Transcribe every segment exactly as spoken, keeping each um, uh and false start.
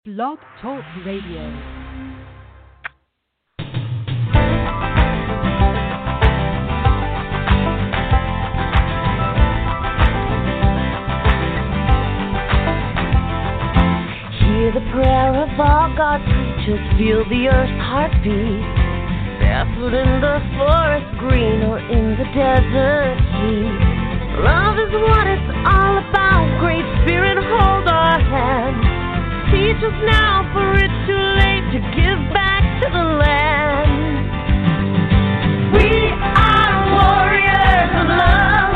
Blog Talk Radio. Hear the prayer of all God's creatures, feel the earth's heartbeat. Barefoot in the forest green or in the desert heat. Love is what it's all about. Great Spirit, hold our hands. Teach us now, for it's too late to give back to the land. We are warriors of love.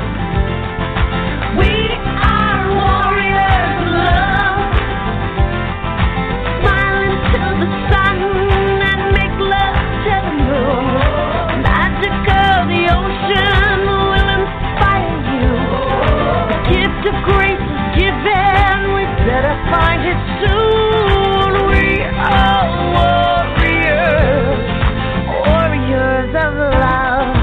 We are warriors of love. Smile into the sun and make love to the moon. Magic of the ocean will inspire you. The gift of grace is given. We better find it soon. We are warriors, warriors of love.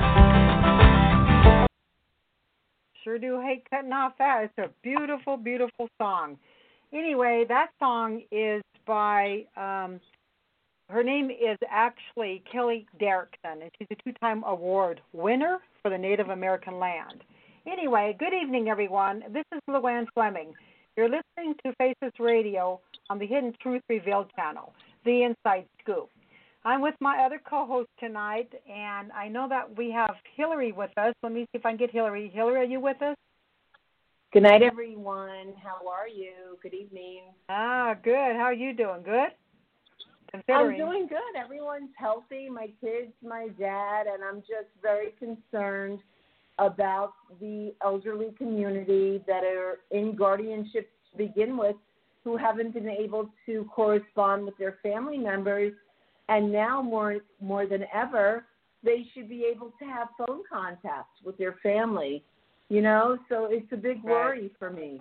Sure do hate cutting off that. It's a beautiful, beautiful song. Anyway, that song is by, um, her name is actually Kelly Derrickson, and she's a two-time award winner for the Native American land. Anyway, good evening, everyone. This is Luann Fleming. You're listening to Faces Radio on the Hidden Truth Revealed channel, The Inside Scoop. I'm with my other co-host tonight, and I know that we have Hillary with us. Let me see if I can get Hillary. Hillary, are you with us? Good night, everyone. How are you? Good evening. Ah, good. How are you doing? Good? I'm Considering. doing good. Everyone's healthy, my kids, my dad, and I'm just very concerned about the elderly community that are in guardianship to begin with, who haven't been able to correspond with their family members. And now more more than ever, they should be able to have phone contact with their family, you know? So it's a big worry Right. for me.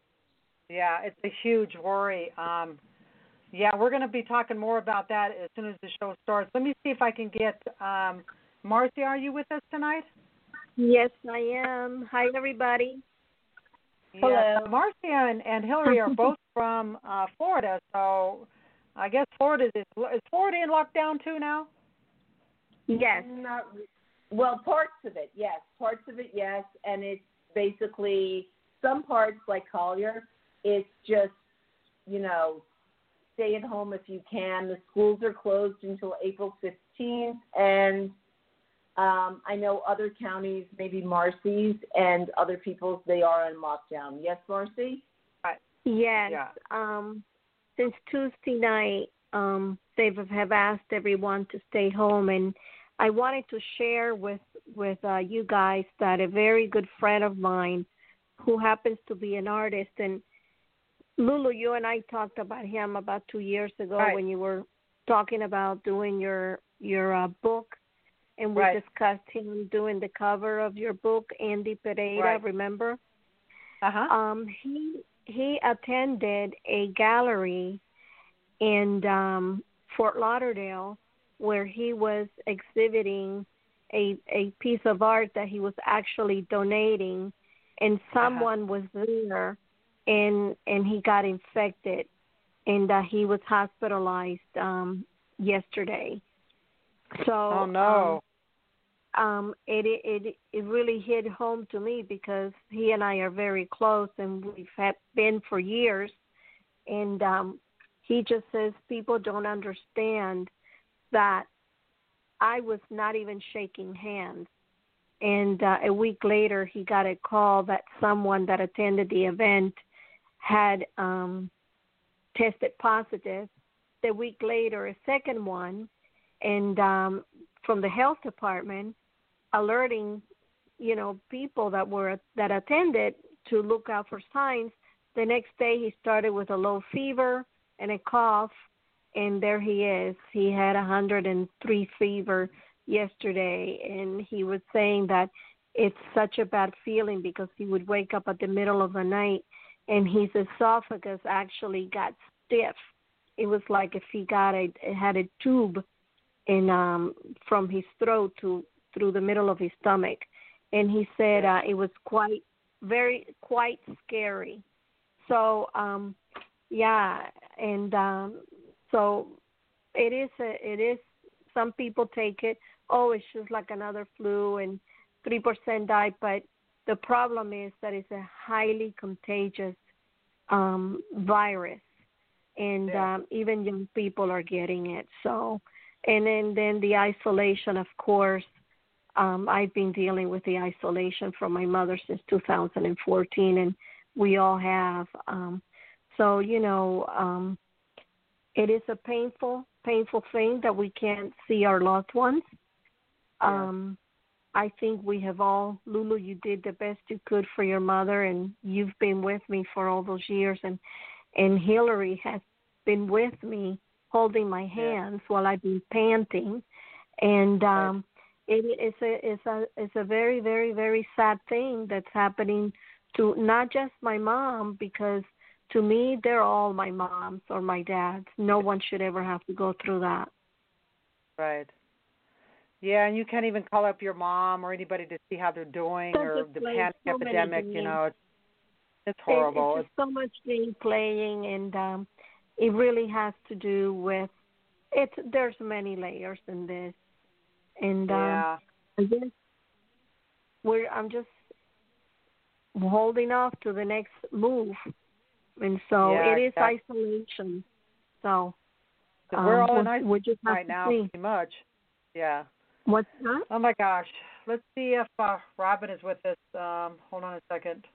Yeah, it's a huge worry. Um, yeah, we're going to be talking more about that as soon as the show starts. Let me see if I can get um, Marcia. Are you with us tonight? Yes, I am. Hi, everybody. Yeah, Hello. Marcia and, and Hillary are both from uh, Florida, so I guess Florida is is Florida in lockdown too now? Yes. Not, well, parts of it, yes. Parts of it, yes. And it's basically some parts, like Collier, it's just, you know, stay at home if you can. The schools are closed until April fifteenth. And um, I know other counties, maybe Marcy's and other people's, they are in lockdown. Yes, Marcy? Yes. Yeah. Um, since Tuesday night, um, they have asked everyone to stay home, and I wanted to share with with uh, you guys that a very good friend of mine, who happens to be an artist, and Lulu, you and I talked about him about two years ago Right. when you were talking about doing your your uh, book, and we Right. discussed him doing the cover of your book, Andy Pereira. Right. Remember? Uh-huh. Um, he he attended a gallery in um, Fort Lauderdale where he was exhibiting a a piece of art that he was actually donating, and someone was there, and and he got infected, and uh, he was hospitalized um, yesterday. So Oh, no. Um, um, it, it it really hit home to me because he and I are very close, and we've had been for years. And um, he just says people don't understand that I was not even shaking hands. And uh, a week later, he got a call that someone that attended the event had um, tested positive. The week later, a second one, and um, from the health department, alerting, you know, people that were that attended to look out for signs. The next day, he started with a low fever and a cough, and there he is. He had one hundred three fever yesterday, and he was saying that it's such a bad feeling because he would wake up at the middle of the night, and his esophagus actually got stiff. It was like if he got a had a tube in um, from his throat to through the middle of his stomach, and he said uh, it was quite very quite scary. So um, Yeah, and um, so it is. A, it is. Some people take it. Oh, it's just like another flu, and three percent die. But the problem is that it's a highly contagious um, virus, and Yeah. um, even young people are getting it. So, and then then the isolation, of course. Um, I've been dealing with the isolation from my mother since two thousand fourteen, and we all have. Um, so, you know, um, it is a painful, painful thing that we can't see our loved ones. Yeah. Um, I think we have all, Lulu, you did the best you could for your mother, and you've been with me for all those years, and, and Hillary has been with me holding my hands yeah. while I've been panting, and um, right. It, it's a it's a it's a very very very sad thing that's happening to not just my mom, because to me they're all my moms or my dads. No one should ever have to go through that. Right. Yeah, and you can't even call up your mom or anybody to see how they're doing, so or the panic so epidemic. You know, it's it's horrible. It, it's just so much game playing, and um, it really has to do with it's. There's many layers in this. And yeah. um, I guess we're, I'm just holding off to the next move. And so yeah, it is exactly. isolation. So um, we're all in we're, isolation we're just right now, see. pretty much. Yeah. What's that? Oh, my gosh. Let's see if uh, Robin is with us. Um, hold on a second.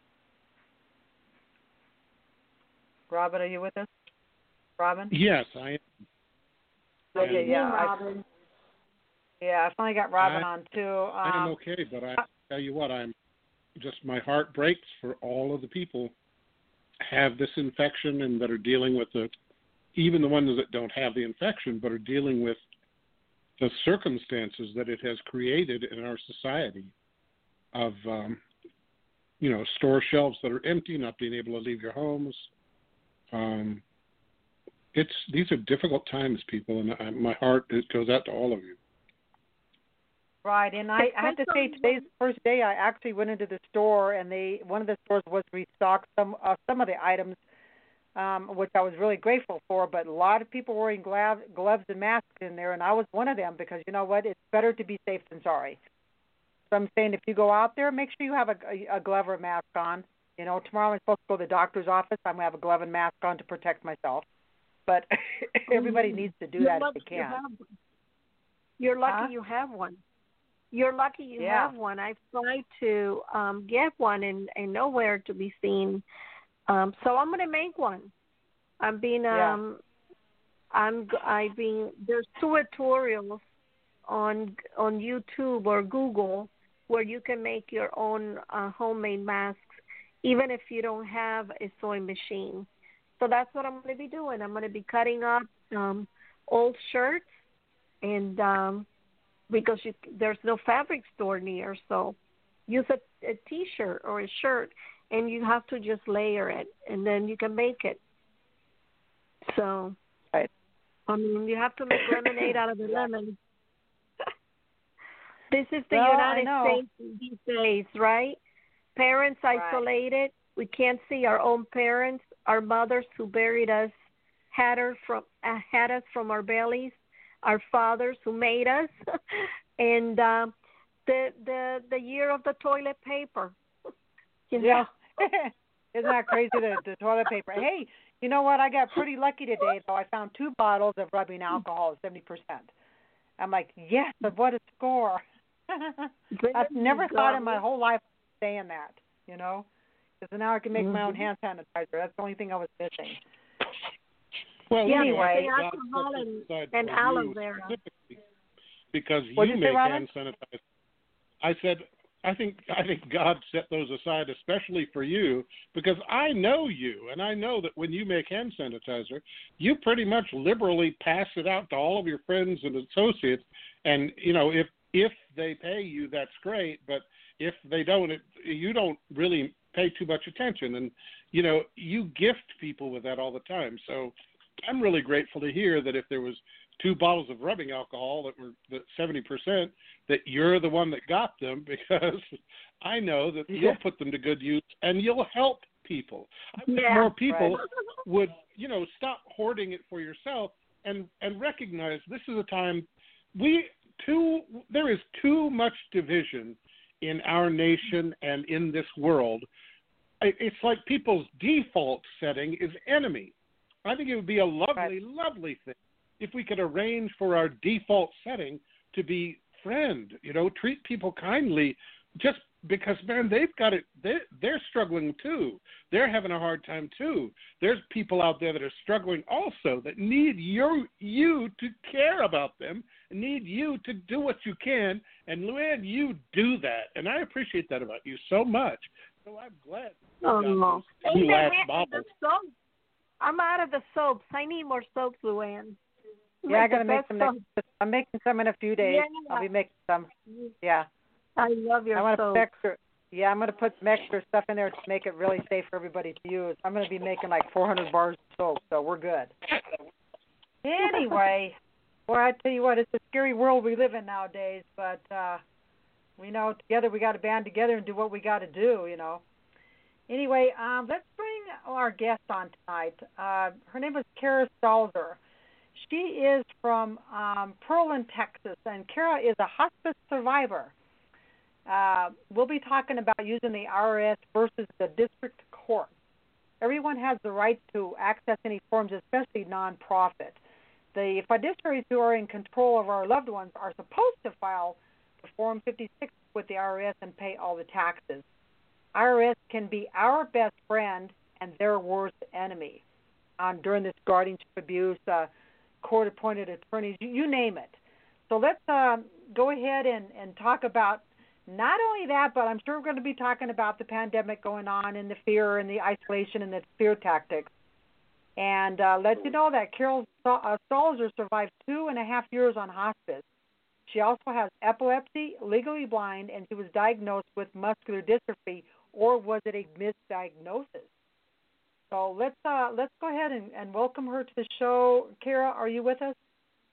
Robin, are you with us? Robin? Yes, I am. Okay, yeah. Robin. I, Yeah, I finally got Robin I, on too. Um, I am okay, but I tell you what, I'm just my heart breaks for all of the people have this infection and that are dealing with the, even the ones that don't have the infection, but are dealing with the circumstances that it has created in our society of, um, you know, store shelves that are empty, not being able to leave your homes. Um, it's these are difficult times, people, and I, my heart it goes out to all of you. Right, and I, I have to say today's the first day I actually went into the store, and they one of the stores was restocked some uh, some of the items, um, which I was really grateful for. But a lot of people wearing gloves, gloves and masks in there, and I was one of them because you know what, it's better to be safe than sorry. So I'm saying if you go out there, make sure you have a, a, a glove or a mask on. You know, tomorrow I'm supposed to go to the doctor's office. I'm gonna have a glove and mask on to protect myself. But everybody needs to do You're that lucky if they you can. have one. You're lucky Huh? you have one. You're lucky you yeah. have one. I've tried to um, get one and, and nowhere to be seen. Um, so I'm going to make one. I'm being um, yeah. I'm I've been there's tutorials on on YouTube or Google where you can make your own uh, homemade masks, even if you don't have a sewing machine. So that's what I'm going to be doing. I'm going to be cutting up um, old shirts and. Um, Because you, there's no fabric store near, so use a, a T-shirt or a shirt, and you have to just layer it, and then you can make it. So, right. I mean, you have to make lemonade out of the lemon. This is the well, United States these days, right? Parents right. isolated. We can't see our own parents. Our mothers who buried us had her from uh, had us from our bellies. Our fathers who made us, and um, the the the year of the toilet paper. You know? Yeah, isn't that crazy? The, the toilet paper. Hey, you know what? I got pretty lucky today, though. I found two bottles of rubbing alcohol, seventy percent. I'm like, yes, but what a score! I've never thought in my whole life of saying that. You know, because now I can make mm-hmm. my own hand sanitizer. That's the only thing I was missing. Well, yeah, anyway, alcohol and, and aloe vera. Because what you did make say, hand sanitizer. I said, I think I think God set those aside especially for you because I know you, and I know that when you make hand sanitizer, you pretty much liberally pass it out to all of your friends and associates. And you know, if if they pay you, that's great. But if they don't, it, you don't really pay too much attention. And you know, you gift people with that all the time. So I'm really grateful to hear that if there was two bottles of rubbing alcohol that were that seventy percent, that you're the one that got them, because I know that yeah. you'll put them to good use and you'll help people. I wish Yeah, more people right. would, you know, stop hoarding it for yourself and, and recognize this is a time we too there is too much division in our nation and in this world. It's like people's default setting is enemy. I think it would be a lovely, right. lovely thing if we could arrange for our default setting to be friend, you know, treat people kindly just because, man, they've got it. They're, they're struggling too. They're having a hard time too. There's people out there that are struggling also that need your, you to care about them, need you to do what you can. And Luann, you do that. And I appreciate that about you so much. So I'm glad you Oh, got no. those Hey, last the, bottle. the soap. I'm out of the soaps. I need more soaps, Luann. Yeah, I gotta the make best some next. I'm making some in a few days. Yeah. I'll be making some. Yeah. I love your I want to soap. put extra. Yeah, I'm gonna put some extra stuff in there to make it really safe for everybody to use. I'm gonna be making like four hundred bars of soap, so we're good. Anyway, boy, I tell you what, it's a scary world we live in nowadays. But uh, we know together we got to band together and do what we got to do. You know. Anyway, um, let's bring our guest on tonight. Uh, her name is Kara Stalzer. She is from um, Pearland, Texas, and Kara is a hospice survivor. Uh, we'll be talking about using the I R S versus the district court. Everyone has the right to access any forms, especially nonprofit. The fiduciaries who are in control of our loved ones are supposed to file the Form fifty-six with the I R S and pay all the taxes. I R S can be our best friend and their worst enemy um, during this guardianship abuse, uh, court-appointed attorneys, you, you name it. So let's um, go ahead and, and talk about not only that, but I'm sure we're going to be talking about the pandemic going on and the fear and the isolation and the fear tactics. And uh, let you know that Carol uh, Stalzer survived two and a half years on hospice. She also has epilepsy, legally blind, and she was diagnosed with muscular dystrophy, or was it a misdiagnosis? So let's uh, let's go ahead and, and welcome her to the show. Kara, are you with us?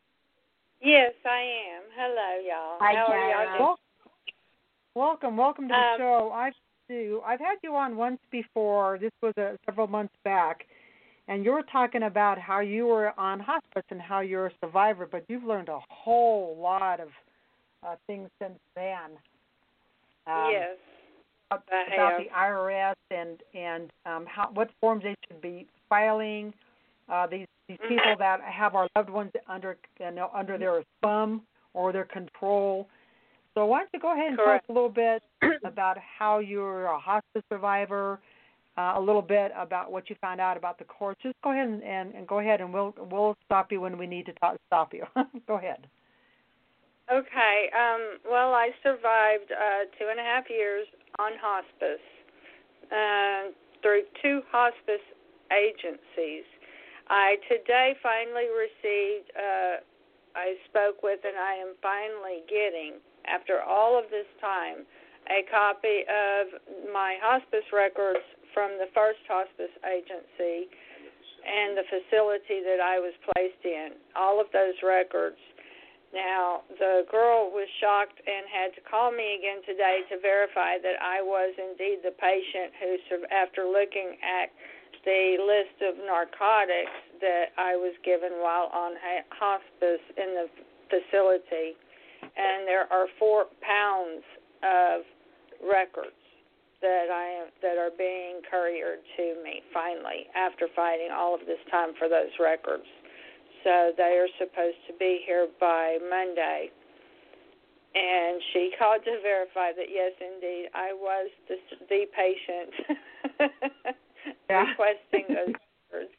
Yes, I am. Hello, y'all. Hi, How are Kara. y'all doing? Well, welcome, welcome to the Um, show. I've do I've had you on once before. This was a, several months back, and you were talking about how you were on hospice and how you're a survivor, but you've learned a whole lot of uh, things since then. Um, yes. About, I about have. the I R S and and um, how what forms they should be filing. Uh, these these Mm-hmm. people that have our loved ones under you know, under their thumb or their control. So why don't you go ahead and Correct. tell us a little bit about how you're a hospice survivor, uh, a little bit about what you found out about the courts. Just go ahead and, and, and go ahead and we'll we'll stop you when we need to talk, stop you. Go ahead. Okay. Um, well, I survived uh, two and a half years on hospice uh, through two hospice agencies. I today finally received, uh, I spoke with, and I am finally getting, after all of this time, a copy of my hospice records from the first hospice agency and the facility that I was placed in, all of those records. Now, the girl was shocked and had to call me again today to verify that I was indeed the patient who, after looking at the list of narcotics that I was given while on hospice in the facility, and there are four pounds of records that I am that are being couriered to me finally after fighting all of this time for those records. So they are supposed to be here by Monday. And she called to verify that, yes, indeed, I was the, the patient Yeah. requesting those records.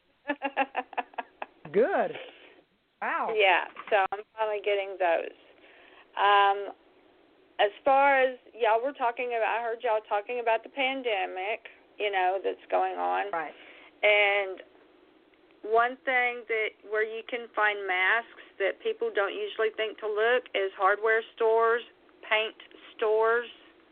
Good. Wow. Yeah, so I'm finally getting those. Um, as far as y'all were talking about, I heard y'all talking about the pandemic, you know, that's going on. Right. And one thing that where you can find masks that people don't usually think to look is hardware stores, paint stores.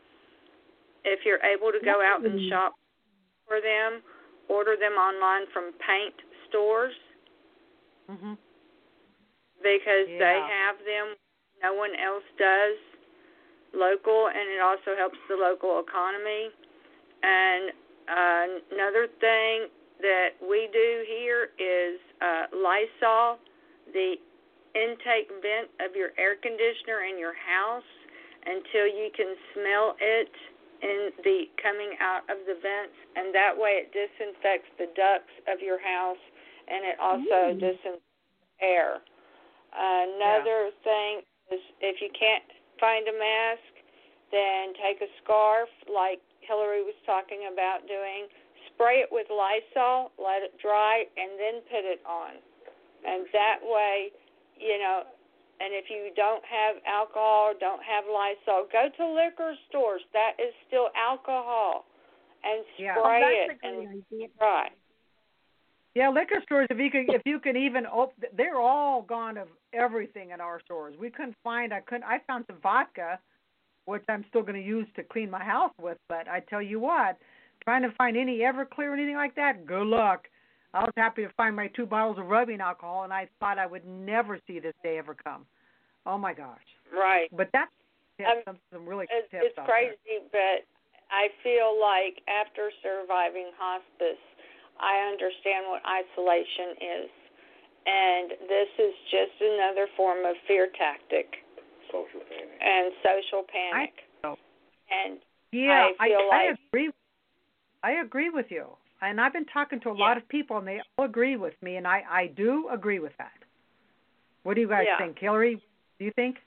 If you're able to go out and shop for them, order them online from paint stores Mhm. because Yeah. they have them. No one else does. Local, and it also helps the local economy. And uh, another thing that we do here is uh, Lysol, the intake vent of your air conditioner in your house until you can smell it in the coming out of the vents, and that way it disinfects the ducts of your house, and it also mm. disinfects air. Uh, another yeah. thing is if you can't find a mask, then take a scarf like Hillary was talking about doing, spray it with Lysol, let it dry, and then put it on. And that way, you know, and if you don't have alcohol or don't have Lysol, go to liquor stores. That is still alcohol. And spray yeah. it and dry. Yeah, liquor stores, if you can, if you can even open, they're all gone of everything in our stores. We couldn't find, I couldn't, I found some vodka, which I'm still going to use to clean my house with, but I tell you what, trying to find any Everclear or anything like that, good luck. I was happy to find my two bottles of rubbing alcohol, and I thought I would never see this day ever come. Oh, my gosh. Right. But that's um, some, some really it's, tips It's crazy, there. but I feel like after surviving hospice, I understand what isolation is. And this is just another form of fear tactic. Social panic. And social panic. I, and yeah, I feel I, like... I agree. I agree with you. And I've been talking to a yeah. lot of people, and they all agree with me, and I, I do agree with that. What do you guys yeah. think? Hillary, do you think?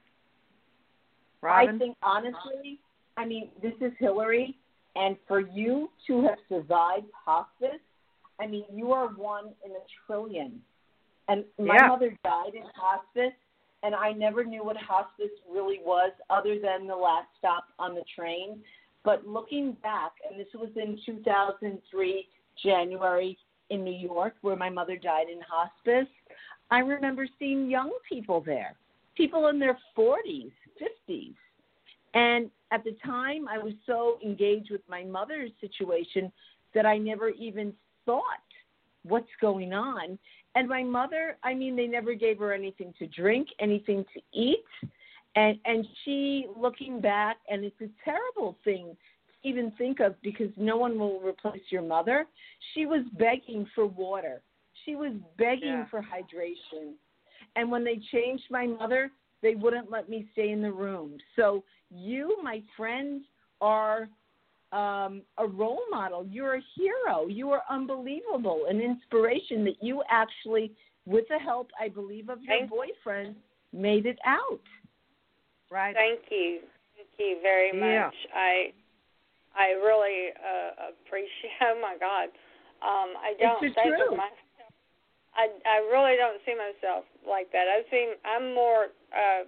Robin? I think, honestly, I mean, this is Hillary, and for you to have survived hospice, I mean, you are one in a trillion. And my yeah. mother died in hospice, and I never knew what hospice really was other than the last stop on the train. But looking back, and this was in two thousand three, January, in New York, where my mother died in hospice, I remember seeing young people there, people in their forties, fifties. And at the time, I was so engaged with my mother's situation that I never even thought what's going on. And my mother, I mean, they never gave her anything to drink, anything to eat. And and she, looking back, and it's a terrible thing to even think of because no one will replace your mother, she was begging for water. She was begging yeah. for hydration. And when they changed my mother, they wouldn't let me stay in the room. So you, my friends, are um, a role model. You're a hero. You are unbelievable, an inspiration that you actually, with the help, I believe, of your Thank boyfriend, made it out. Right. Thank you. Thank you very yeah. much. I I really uh, appreciate, oh, my God. Um, I don't it's think true. of myself. I, I really don't see myself like that. I see I'm more, uh,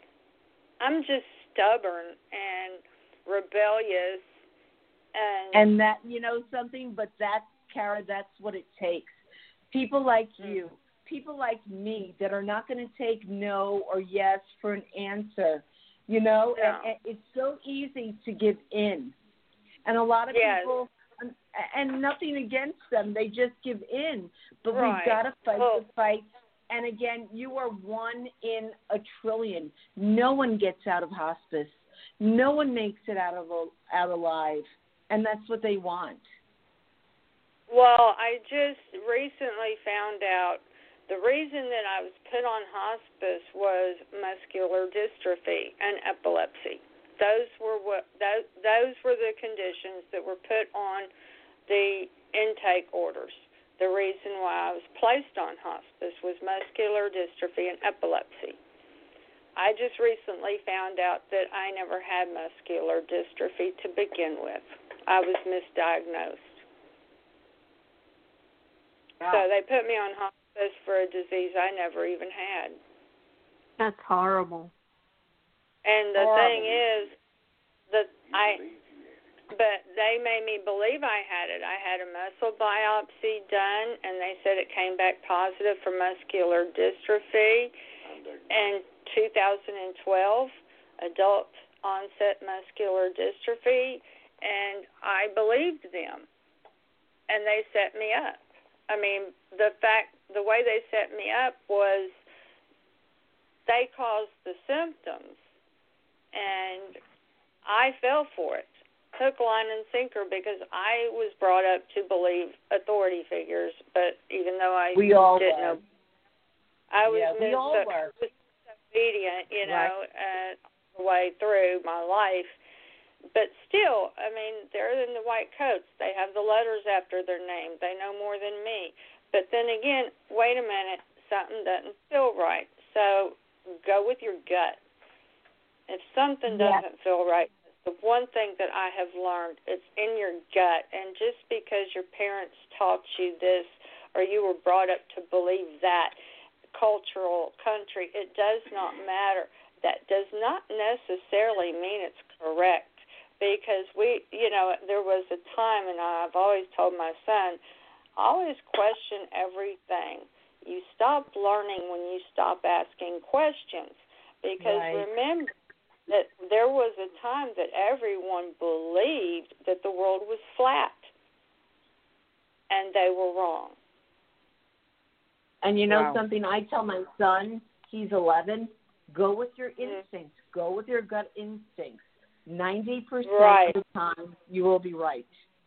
I'm just stubborn and rebellious. And, and that, you know something, but that, Kara, that's what it takes. People like mm-hmm. you, people like me that are not going to take no or yes for an answer, you know, yeah. and, and it's so easy to give in. And a lot of yes. people, and nothing against them, they just give in. But right. we've got to fight well, the fight. And again, you are one in a trillion. No one gets out of hospice. No one makes it out of out alive. And that's what they want. Well, I just recently found out the reason that I was put on hospice was muscular dystrophy and epilepsy. Those were what those, those were the conditions that were put on the intake orders. The reason why I was placed on hospice was muscular dystrophy and epilepsy. I just recently found out that I never had muscular dystrophy to begin with. I was misdiagnosed. Wow. So they put me on hospice for a disease I never even had. That's horrible. And the horrible. thing is that I, but they made me believe I had it. I had a muscle biopsy done, and they said it came back positive for muscular dystrophy. In two thousand twelve, adult onset muscular dystrophy, and I believed them, and they set me up. I mean, the fact, the way they set me up was they caused the symptoms, and I fell for it. hook, line, and sinker because I was brought up to believe authority figures, but even though I we all didn't were. know, I was yeah, we all mis- were. disobedient, you know, right. uh, the way through my life. But still, I mean, they're in the white coats. They have the letters after their name. They know more than me. But then again, wait a minute, something doesn't feel right. So go with your gut. If something yes. doesn't feel right, the one thing that I have learned, it's in your gut. And just because your parents taught you this or you were brought up to believe that cultural country, it does not matter. That does not necessarily mean it's correct. Because we, you know, there was a time, and I've always told my son, always question everything. You stop learning when you stop asking questions. Because right. remember that there was a time that everyone believed that the world was flat. And they were wrong. And you know wow. something? I tell my son, he's eleven, go with your Mm-hmm. instincts. Go with your gut instincts. ninety percent right. of the time, you will be right.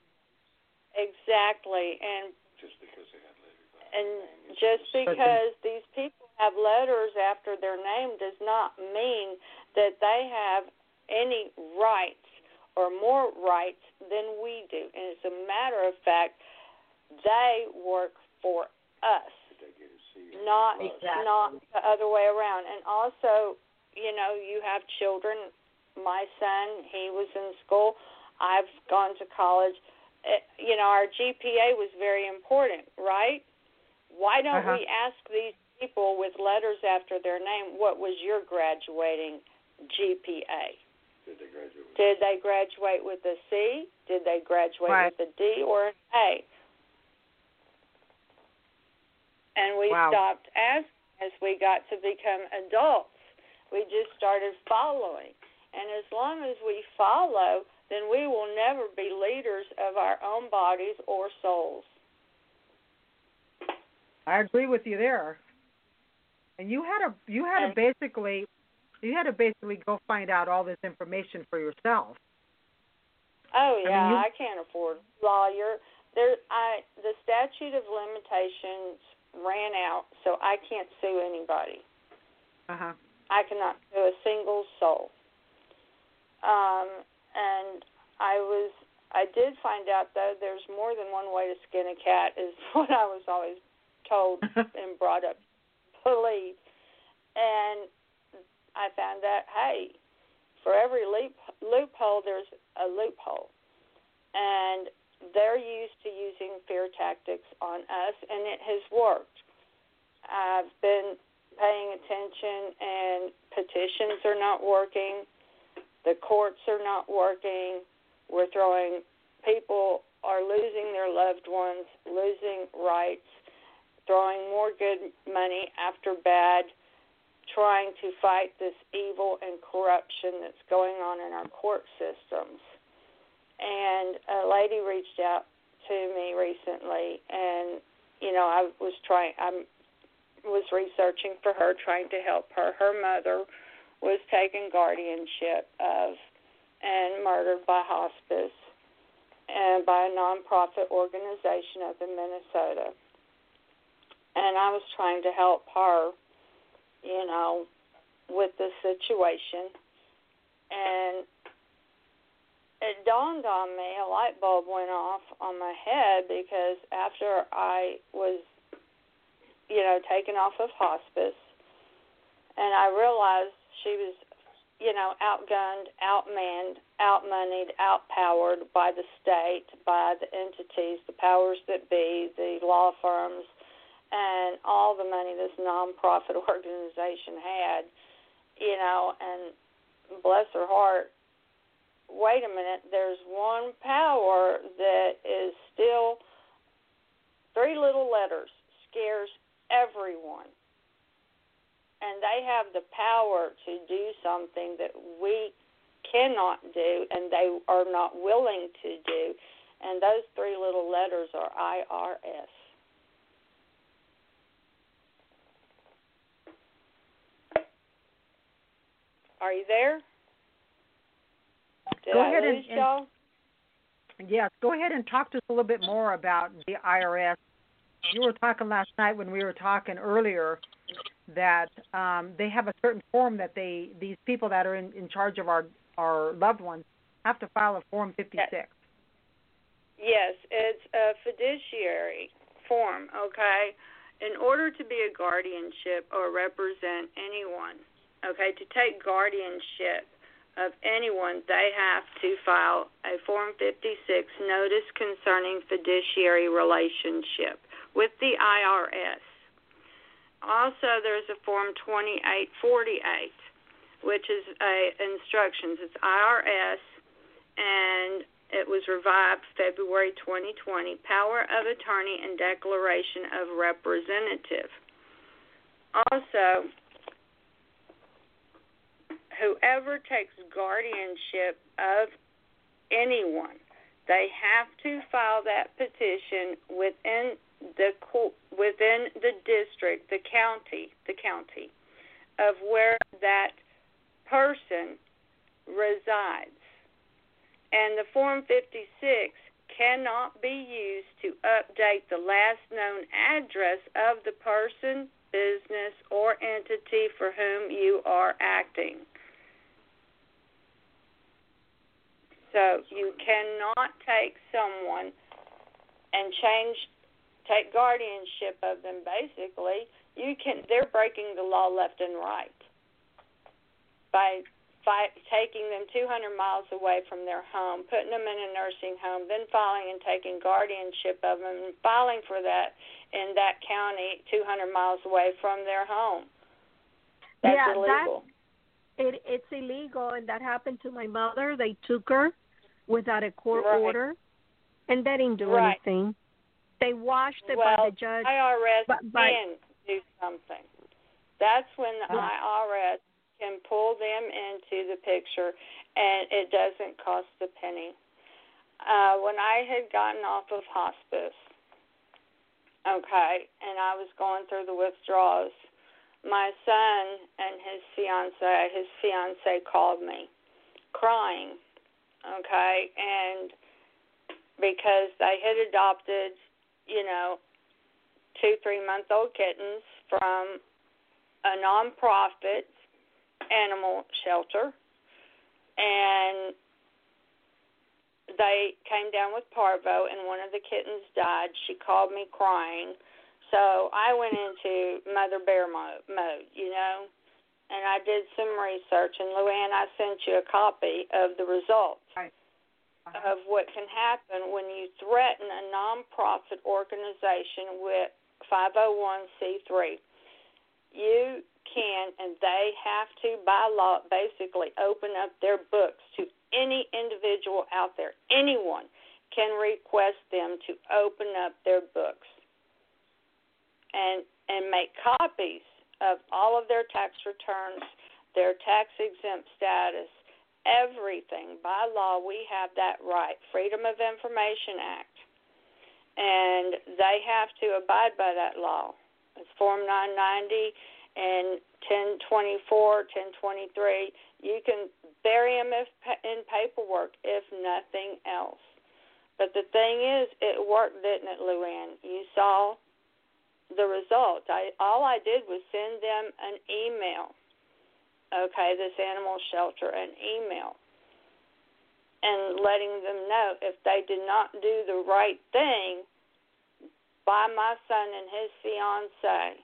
Exactly. And just because they have letters. And just because these people have letters after their name does not mean that they have any rights or more rights than we do. And as a matter of fact, they work for us, not exactly. not the other way around. And also, you know, you have children. My son, he was in school. I've gone to college. It, you know, our G P A was very important, right? Why don't uh-huh. we ask these people with letters after their name, what was your graduating G P A? Did they graduate with, Did they graduate with a C? Did they graduate right. with a D or an A? And we wow. stopped asking as we got to become adults. We just started following. And as long as we follow, then we will never be leaders of our own bodies or souls. I agree with you there. And you had to you had to basically you had to basically go find out all this information for yourself. Oh yeah, I, mean, you, I can't afford a lawyer. There, I the statute of limitations ran out, so I can't sue anybody. Uh huh. I cannot sue a single soul. Um, and I was, I did find out though, there's more than one way to skin a cat, is what I was always told and brought up to believe. And I found out, hey, for every loop, loophole, there's a loophole. And they're used to using fear tactics on us, and it has worked. I've been paying attention, and petitions are not working. The courts are not working. We're throwing, people are losing their loved ones, losing rights, throwing more good money after bad, trying to fight this evil and corruption that's going on in our court systems. And a lady reached out to me recently, and, you know, I was trying, I was researching for her, trying to help her. Her mother was taken guardianship of and murdered by hospice and by a nonprofit organization up in Minnesota. And I was trying to help her, you know, with the situation. And it dawned on me, a light bulb went off on my head, because after I was, you know, taken off of hospice, and I realized she was, you know, outgunned, outmanned, outmoneyed, outpowered by the state, by the entities, the powers that be, the law firms, and all the money this nonprofit organization had, you know, and bless her heart, wait a minute, there's one power that is still, three little letters, scares everyone. And they have the power to do something that we cannot do and they are not willing to do. And those three little letters are I R S. Are you there? Did Go I ahead lose and, y'all? Yes, go ahead and talk to us a little bit more about the I R S. You were talking last night when we were talking earlier that um, they have a certain form that they these people that are in, in charge of our, our loved ones have to file a Form fifty-six. Yes. Yes, it's a fiduciary form, okay? In order to be a guardianship or represent anyone, okay, to take guardianship of anyone, they have to file a Form fifty-six notice concerning fiduciary relationship with the I R S. Also, there's a Form twenty-eight forty-eight, which is a instructions. It's I R S, and it was revived February twenty twenty, Power of Attorney and Declaration of Representative. Also, whoever takes guardianship of anyone, they have to file that petition within the within the district, the county, the county of where that person resides. And the Form fifty-six cannot be used to update the last known address of the person, business, or entity for whom you are acting. So you cannot take someone and change, take guardianship of them. Basically, you can. They're breaking the law left and right by by taking them two hundred miles away from their home, putting them in a nursing home, then filing and taking guardianship of them, and filing for that in that county two hundred miles away from their home. That's yeah, illegal. That, it, it's illegal, and that happened to my mother. They took her without a court right. order, and they didn't do right. anything. They washed it well, by the judge. I R S by, by, can do something. That's when the yeah. I R S can pull them into the picture, and it doesn't cost a penny. Uh, when I had gotten off of hospice, okay, and I was going through the withdrawals, my son and his fiance, his fiance called me, crying, okay, and because they had adopted, you know, two, three-month-old kittens from a nonprofit animal shelter, and they came down with parvo, and one of the kittens died. She called me crying, so I went into mother bear mode, mode, you know, and I did some research, and Luann, I sent you a copy of the results right. of what can happen when you threaten a nonprofit organization with five oh one c three. You can, and they have to, by law, basically open up their books to any individual out there. Anyone can request them to open up their books and and make copies of all of their tax returns, their tax-exempt status, everything. By law, we have that right, Freedom of Information Act, and they have to abide by that law. It's Form nine ninety and ten twenty-four, ten twenty-three. You can bury them if, in paperwork, if nothing else. But the thing is, it worked, didn't it, Luann? You saw the result. I, all I did was send them an email, okay, this animal shelter, an email, and letting them know if they did not do the right thing by my son and his fiancée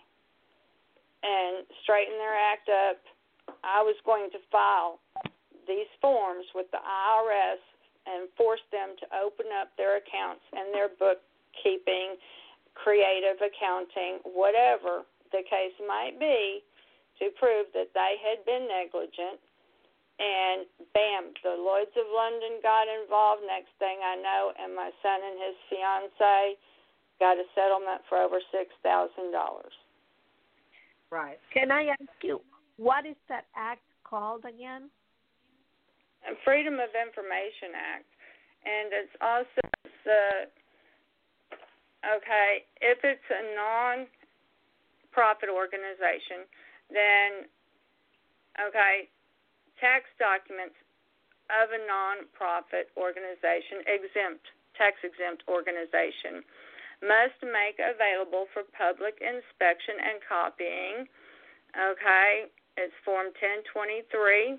and straighten their act up, I was going to file these forms with the I R S and force them to open up their accounts and their bookkeeping, creative accounting, whatever the case might be, to prove that they had been negligent. And bam, the Lloyds of London got involved. Next thing I know, and my son and his fiancée got a settlement for over six thousand dollars. Right. Can I ask you, what is that act called again? Freedom of Information Act. And it's also the, okay, if it's a non-profit organization, then, okay, tax documents of a nonprofit organization, exempt, tax-exempt organization, must make available for public inspection and copying. Okay, it's Form ten twenty-three.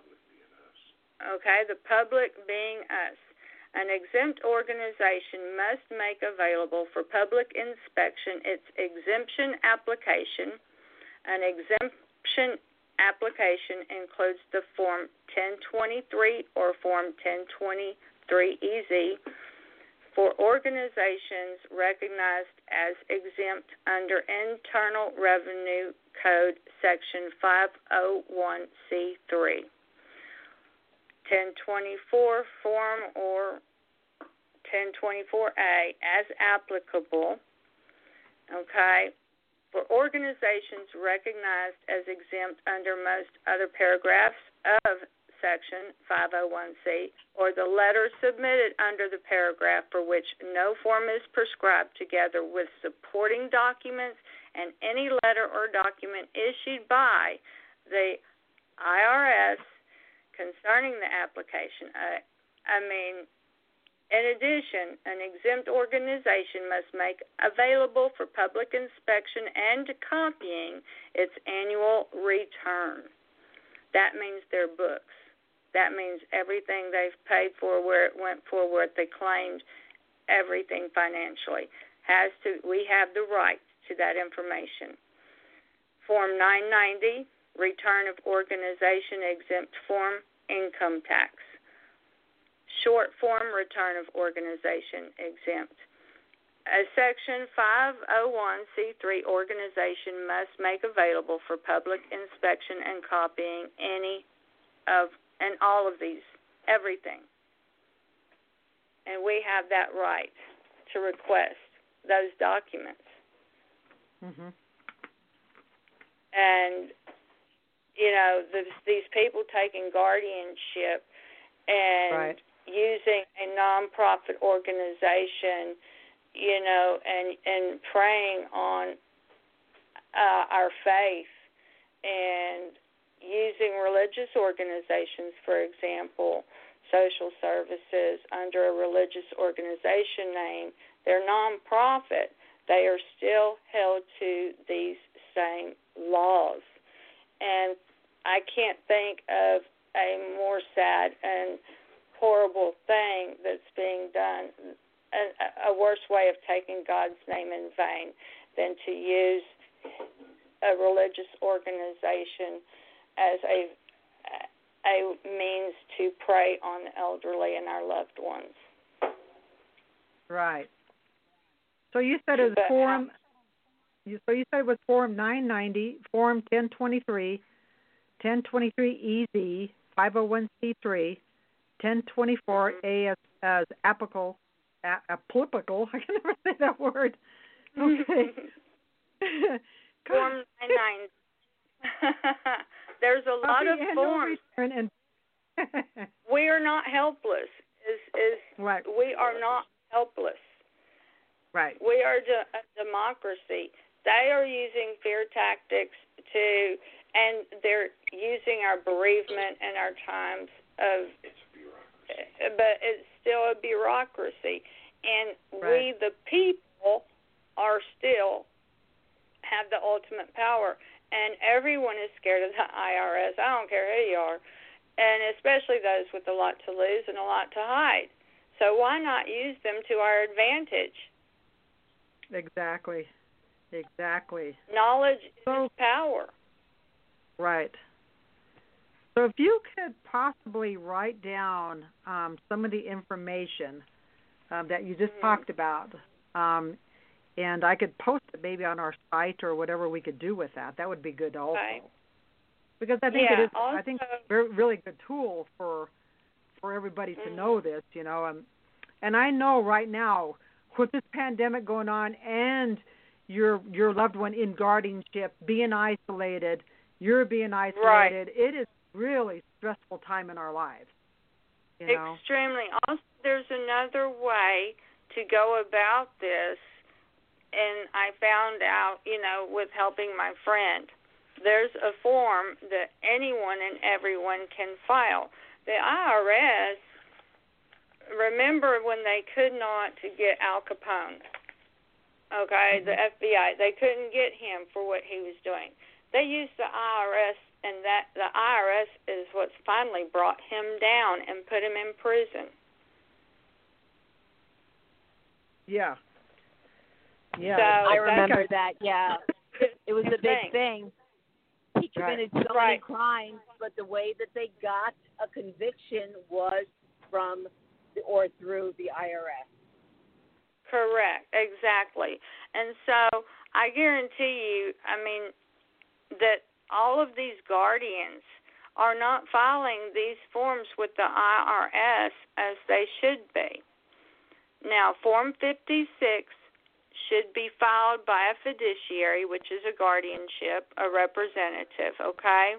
Okay, the public being us. An exempt organization must make available for public inspection its exemption application. An exemption application includes the Form ten twenty-three or Form ten twenty-three E Z for organizations recognized as exempt under Internal Revenue Code Section five oh one C three. ten twenty-four Form or ten twenty-four A as applicable, okay, for organizations recognized as exempt under most other paragraphs of Section five oh one C or the letter submitted under the paragraph for which no form is prescribed, together with supporting documents and any letter or document issued by the I R S concerning the application. Uh, I mean, in addition, an exempt organization must make available for public inspection and copying its annual return. That means their books. That means everything they've paid for, where it went for, what they claimed, everything financially. Has to. We have the right to that information. Form nine ninety, Return of Organization Exempt Form, Income Tax. Short form, Return of Organization Exempt. A Section five oh one C three organization must make available for public inspection and copying any of and all of these, everything. And we have that right to request those documents. Mhm. And, you know, the, these people taking guardianship and right. using a nonprofit organization, you know, and, and preying on uh, our faith and using religious organizations, for example, social services under a religious organization name. They're nonprofit. They are still held to these same laws. And I can't think of a more sad and horrible thing that's being done, a, a worse way of taking God's name in vain than to use a religious organization as a a means to prey on the elderly and our loved ones. Right. So you said it was form. You, so you said it was Form nine ninety, Form ten twenty-three, ten twenty-three E Z, five oh one C three, ten twenty-four A as, as applicable. A, applicable. I can never say that word. Okay. Form nine ninety. There's a lot of forms. And we are not helpless. Is is right. We are not helpless. Right. We are de- a democracy. They are using fear tactics to, and they're using our bereavement and our times of. It's a bureaucracy. But it's still a bureaucracy, and right. we, the people, are still have the ultimate power. And everyone is scared of the I R S. I don't care who you are. And especially those with a lot to lose and a lot to hide. So why not use them to our advantage? Exactly. Exactly. Knowledge so, is power. Right. So if you could possibly write down um, some of the information um, that you just mm-hmm. talked about, um, and I could post it maybe on our site or whatever we could do with that. That would be good also. Okay. Because I think yeah, it is. also, I think it's a very, really good tool for for everybody to mm-hmm. know this. You know, um, and I know right now with this pandemic going on and your your loved one in guardianship, being isolated, you're being isolated. Right. It is really stressful time in our lives. You know? Extremely. Also, there's another way to go about this. And I found out, you know, with helping my friend, there's a form that anyone and everyone can file. the I R S, remember when they could not get Al Capone, okay, mm-hmm. the F B I, they couldn't get him for what he was doing. They used the I R S, and that the I R S is what's finally brought him down and put him in prison. Yeah. Yeah. So I remember I, that, yeah. It was a big thing. He committed right. so right. many crimes, but the way that they got a conviction was from the, or through the I R S. Correct, exactly. And so I guarantee you, I mean, that all of these guardians are not filing these forms with the I R S as they should be. Now, Form fifty-six should be filed by a fiduciary, which is a guardianship, a representative, okay?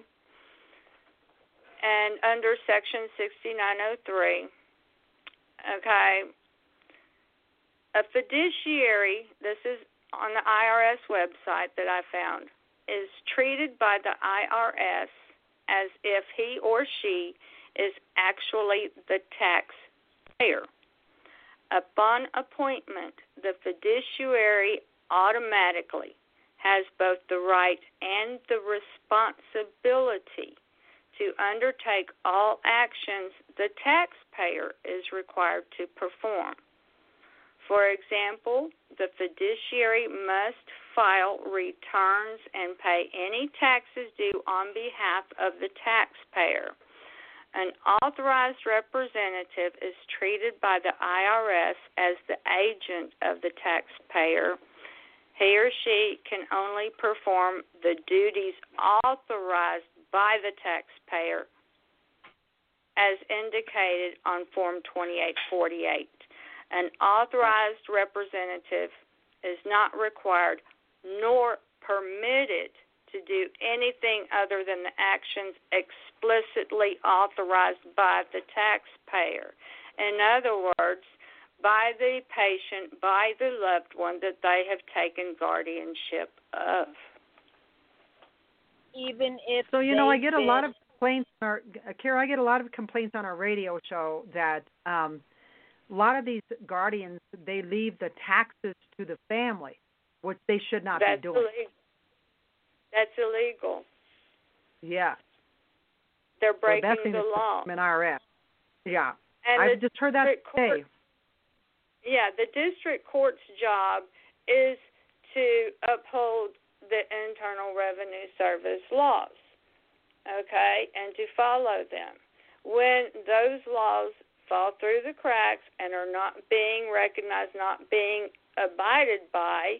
And under Section sixty-nine oh three, okay, a fiduciary, this is on the I R S website that I found, is treated by the I R S as if he or she is actually the taxpayer. Upon appointment, the fiduciary automatically has both the right and the responsibility to undertake all actions the taxpayer is required to perform. For example, the fiduciary must file returns and pay any taxes due on behalf of the taxpayer. An authorized representative is treated by the I R S as the agent of the taxpayer. He or she can only perform the duties authorized by the taxpayer as indicated on Form twenty-eight forty-eight. An authorized representative is not required nor permitted to do anything other than the actions explicitly authorized by the taxpayer. In other words, by the patient, by the loved one that they have taken guardianship of. Even if so, you know, I get been... a lot of complaints. On our, Kara, I get a lot of complaints on our radio show that um, a lot of these guardians, they leave the taxes to the family, which they should not That's be doing. Illegal. That's illegal. Yeah. They're breaking so that's the law. In I R S. Yeah. And I've just heard that today. Court, yeah, the district court's job is to uphold the Internal Revenue Service laws, okay, and to follow them. When those laws fall through the cracks and are not being recognized, not being abided by,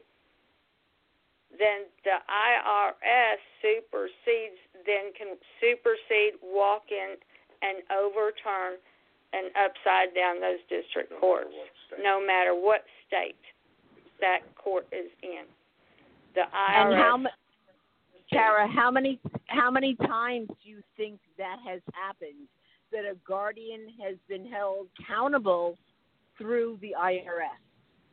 then the I R S supersedes, then can supersede, walk in, and overturn and upside down those district courts, no matter what state that court is in. The I R S. And how, Kara, how many how many times do you think that has happened, that a guardian has been held accountable through the I R S?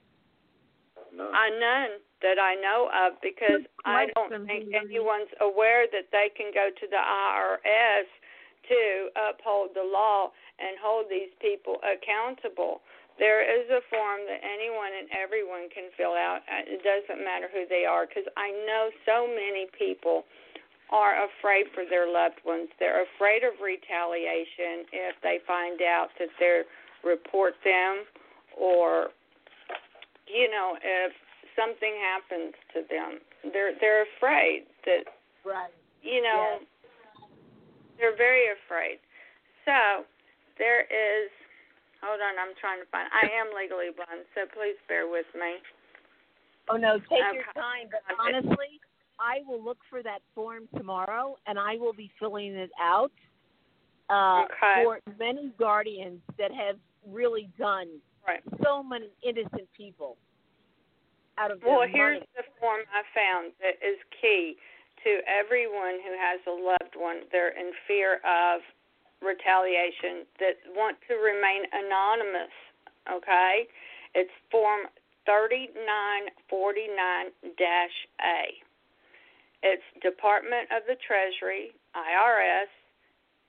None. I none that I know of, because I don't think anyone's aware that they can go to the I R S to uphold the law and hold these people accountable. There is a form that anyone and everyone can fill out. It doesn't matter who they are, because I know so many people are afraid for their loved ones. They're afraid of retaliation if they find out that they report them, or, you know, if something happens to them. They're they're afraid that, right. you know, yes. They're very afraid. So there is, hold on, I'm trying to find, I am legally blind, so please bear with me. Oh, no, take okay. your time. But honestly, I will look for that form tomorrow, and I will be filling it out uh, okay. for many guardians that have really done right. so many innocent people out of their Well, money. here's the form I found that is key to everyone who has a loved one. They're in fear of retaliation, that want to remain anonymous, okay? It's Form thirty-nine forty-nine dash A. It's Department of the Treasury, I R S.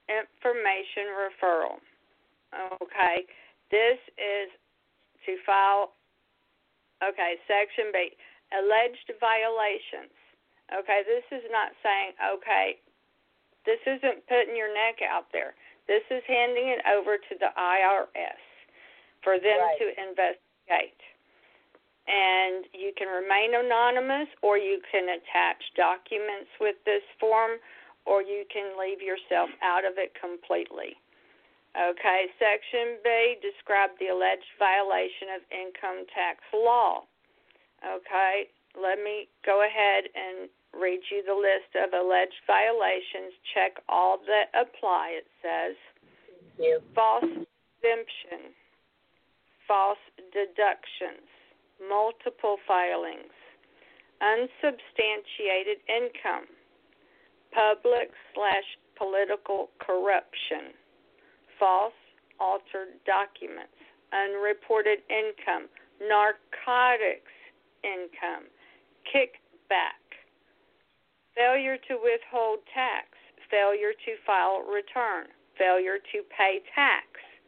information referral. Okay, this is to file, okay, Section B, alleged violations. Okay, this is not saying, okay, this isn't putting your neck out there. This is handing it over to the I R S for them right. to investigate. And you can remain anonymous, or you can attach documents with this form, or you can leave yourself out of it completely. Okay, Section B, describe the alleged violation of income tax law. Okay, let me go ahead and read you the list of alleged violations. Check all that apply, it says. Thank you. False exemption, false deductions, multiple filings, unsubstantiated income, public slash political corruption, false altered documents, unreported income, narcotics income, kickback, failure to withhold tax, failure to file return, failure to pay tax,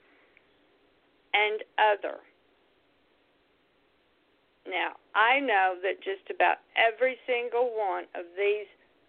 and other. Now, I know that just about every single one of these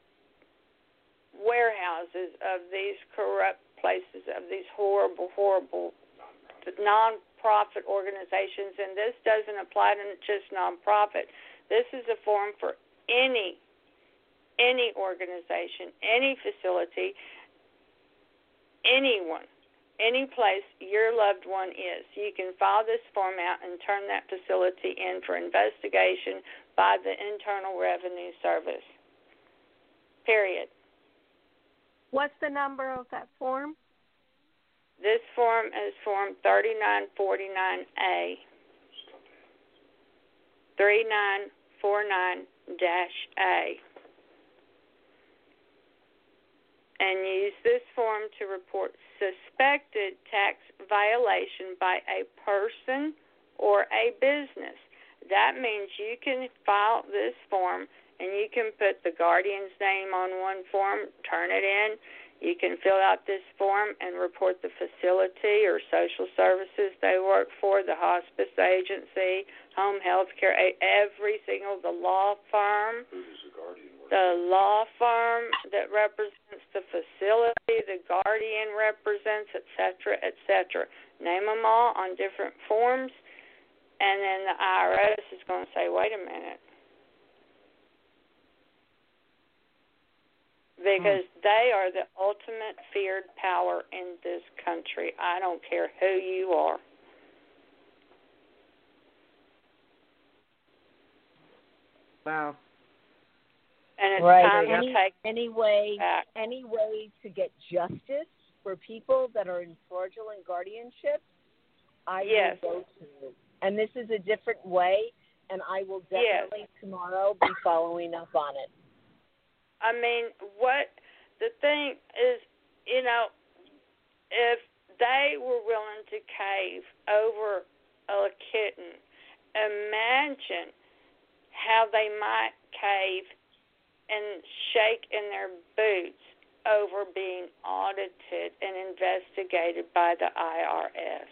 warehouses, of these corrupt places, of these horrible, horrible non-profit organizations, and this doesn't apply to just non-profit. This is a form for any any organization, any facility, anyone, any place your loved one is. You can file this form out and turn that facility in for investigation by the Internal Revenue Service. Period. What's the number of that form? This form is Form thirty-nine forty-nine A. thirty-nine forty-nine dash A. And use this form to report suspected tax violation by a person or a business. That means you can file this form and you can put the guardian's name on one form, turn it in. You can fill out this form and report the facility or social services they work for, the hospice agency, home health care, every single, the law firm, the law firm that represents the facility, the guardian represents, et cetera, et cetera. Name them all on different forms, and then the I R S is going to say, wait a minute. Because they are the ultimate feared power in this country. I don't care who you are. Wow. And it's right. time any, to take any way, back. any way to get justice for people that are in fraudulent guardianship, I yes. will go to. And this is a different way, and I will definitely yes. tomorrow be following up on it. I mean, what the thing is, you know, if they were willing to cave over a kitten, imagine how they might cave and shake in their boots over being audited and investigated by the I R S.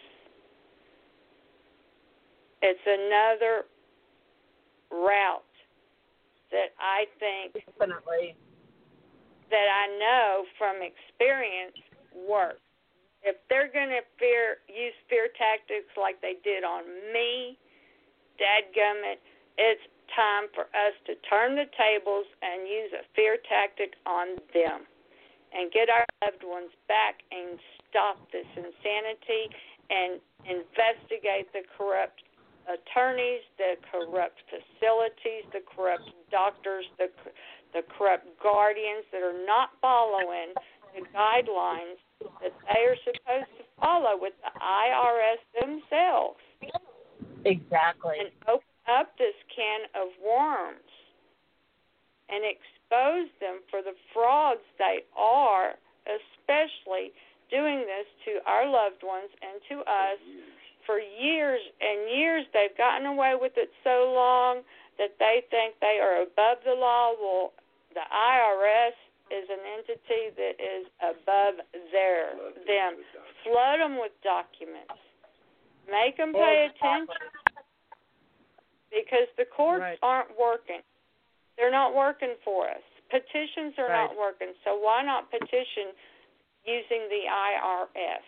It's another route that I think Definitely. that I know from experience works. If they're going to fear use fear tactics like they did on me, dadgummit, it's time for us to turn the tables and use a fear tactic on them and get our loved ones back and stop this insanity and investigate the corrupt attorneys, the corrupt facilities, the corrupt doctors, the the corrupt guardians that are not following the guidelines that they are supposed to follow with the I R S themselves. Exactly. And open up this can of worms and expose them for the frauds they are, especially doing this to our loved ones and to us. For years and years, they've gotten away with it so long that they think they are above the law. Well, the I R S is an entity that is above their them. Flood them with documents. Make them pay attention. Because the courts Right. aren't working. They're not working for us. Petitions are Right. not working. So why not petition using the I R S?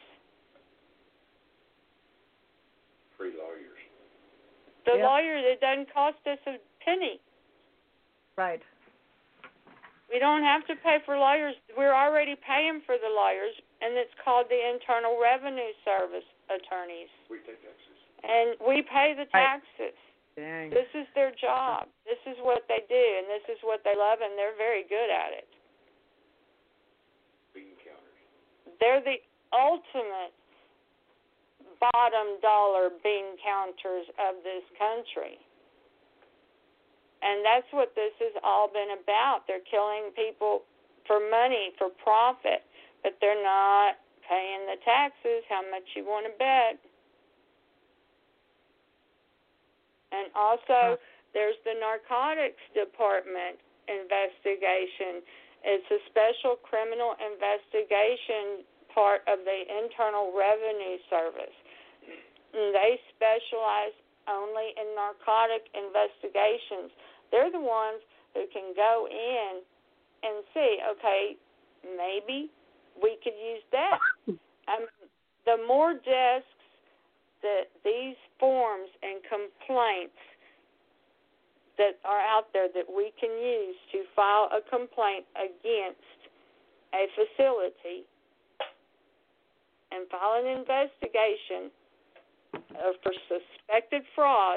Free lawyers. The Yep. lawyer, it doesn't cost us a penny. Right. We don't have to pay for lawyers. We're already paying for the lawyers, and it's called the Internal Revenue Service attorneys. We take taxes. And we pay the taxes. Dang. This is their job. This is what they do, and this is what they love, and they're very good at it. Bean counters. They're the ultimate bottom dollar bean counters of this country. And that's what this has all been about. They're killing people for money, for profit, but they're not paying the taxes. How much you want to bet? And also, there's the Narcotics Department investigation. It's a special criminal investigation part of the Internal Revenue Service. And they specialize only in narcotic investigations. They're the ones who can go in and see, okay, maybe we could use that. Um, the more desks that these forms and complaints that are out there that we can use to file a complaint against a facility and file an investigation uh, for suspected fraud,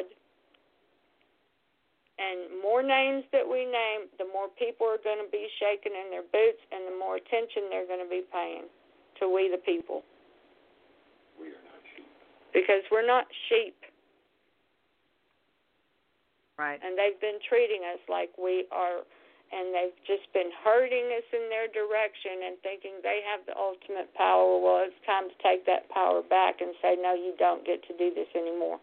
and more names that we name, the more people are going to be shaking in their boots and the more attention they're going to be paying to we the people. We are not sheep. Because we're not sheep. Right. And they've been treating us like we are, and they've just been hurting us in their direction and thinking they have the ultimate power. Well, it's time to take that power back and say, no, you don't get to do this anymore.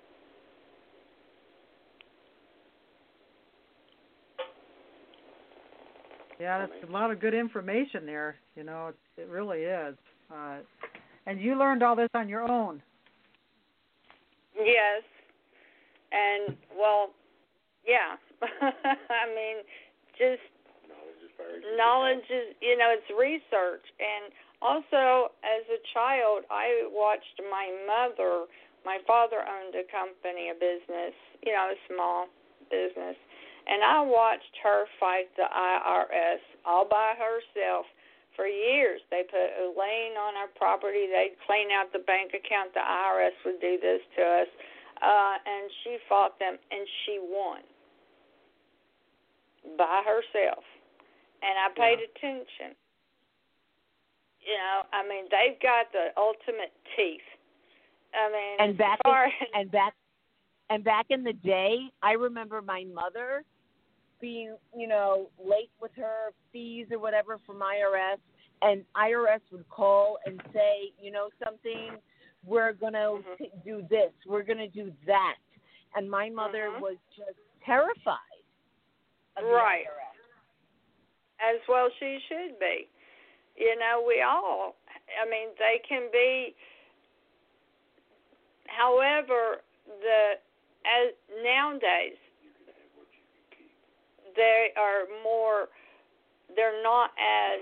Yeah, that's a lot of good information there. You know, it, it really is. Uh, and you learned all this on your own. Yes. And, well, yeah. I mean, just Knowledge is power. knowledge is, you know, it's research. And also, as a child, I watched my mother, my father owned a company, a business, you know, a small business. And I watched her fight the I R S all by herself for years. They put a lien on our property. They'd clean out the bank account. The I R S would do this to us. Uh, and she fought them, and she won by herself. And I paid yeah. attention. You know, I mean, they've got the ultimate teeth. I mean, and back as far in, as, and back and back in the day, I remember my mother being, you know, late with her fees or whatever from I R S, and I R S would call and say, you know something, we're going to mm-hmm. t- do this, we're going to do that. And my mother mm-hmm. was just terrified of right. the I R S. As well she should be. You know, we all, I mean, they can be, however, the as nowadays, they are more, they're not as,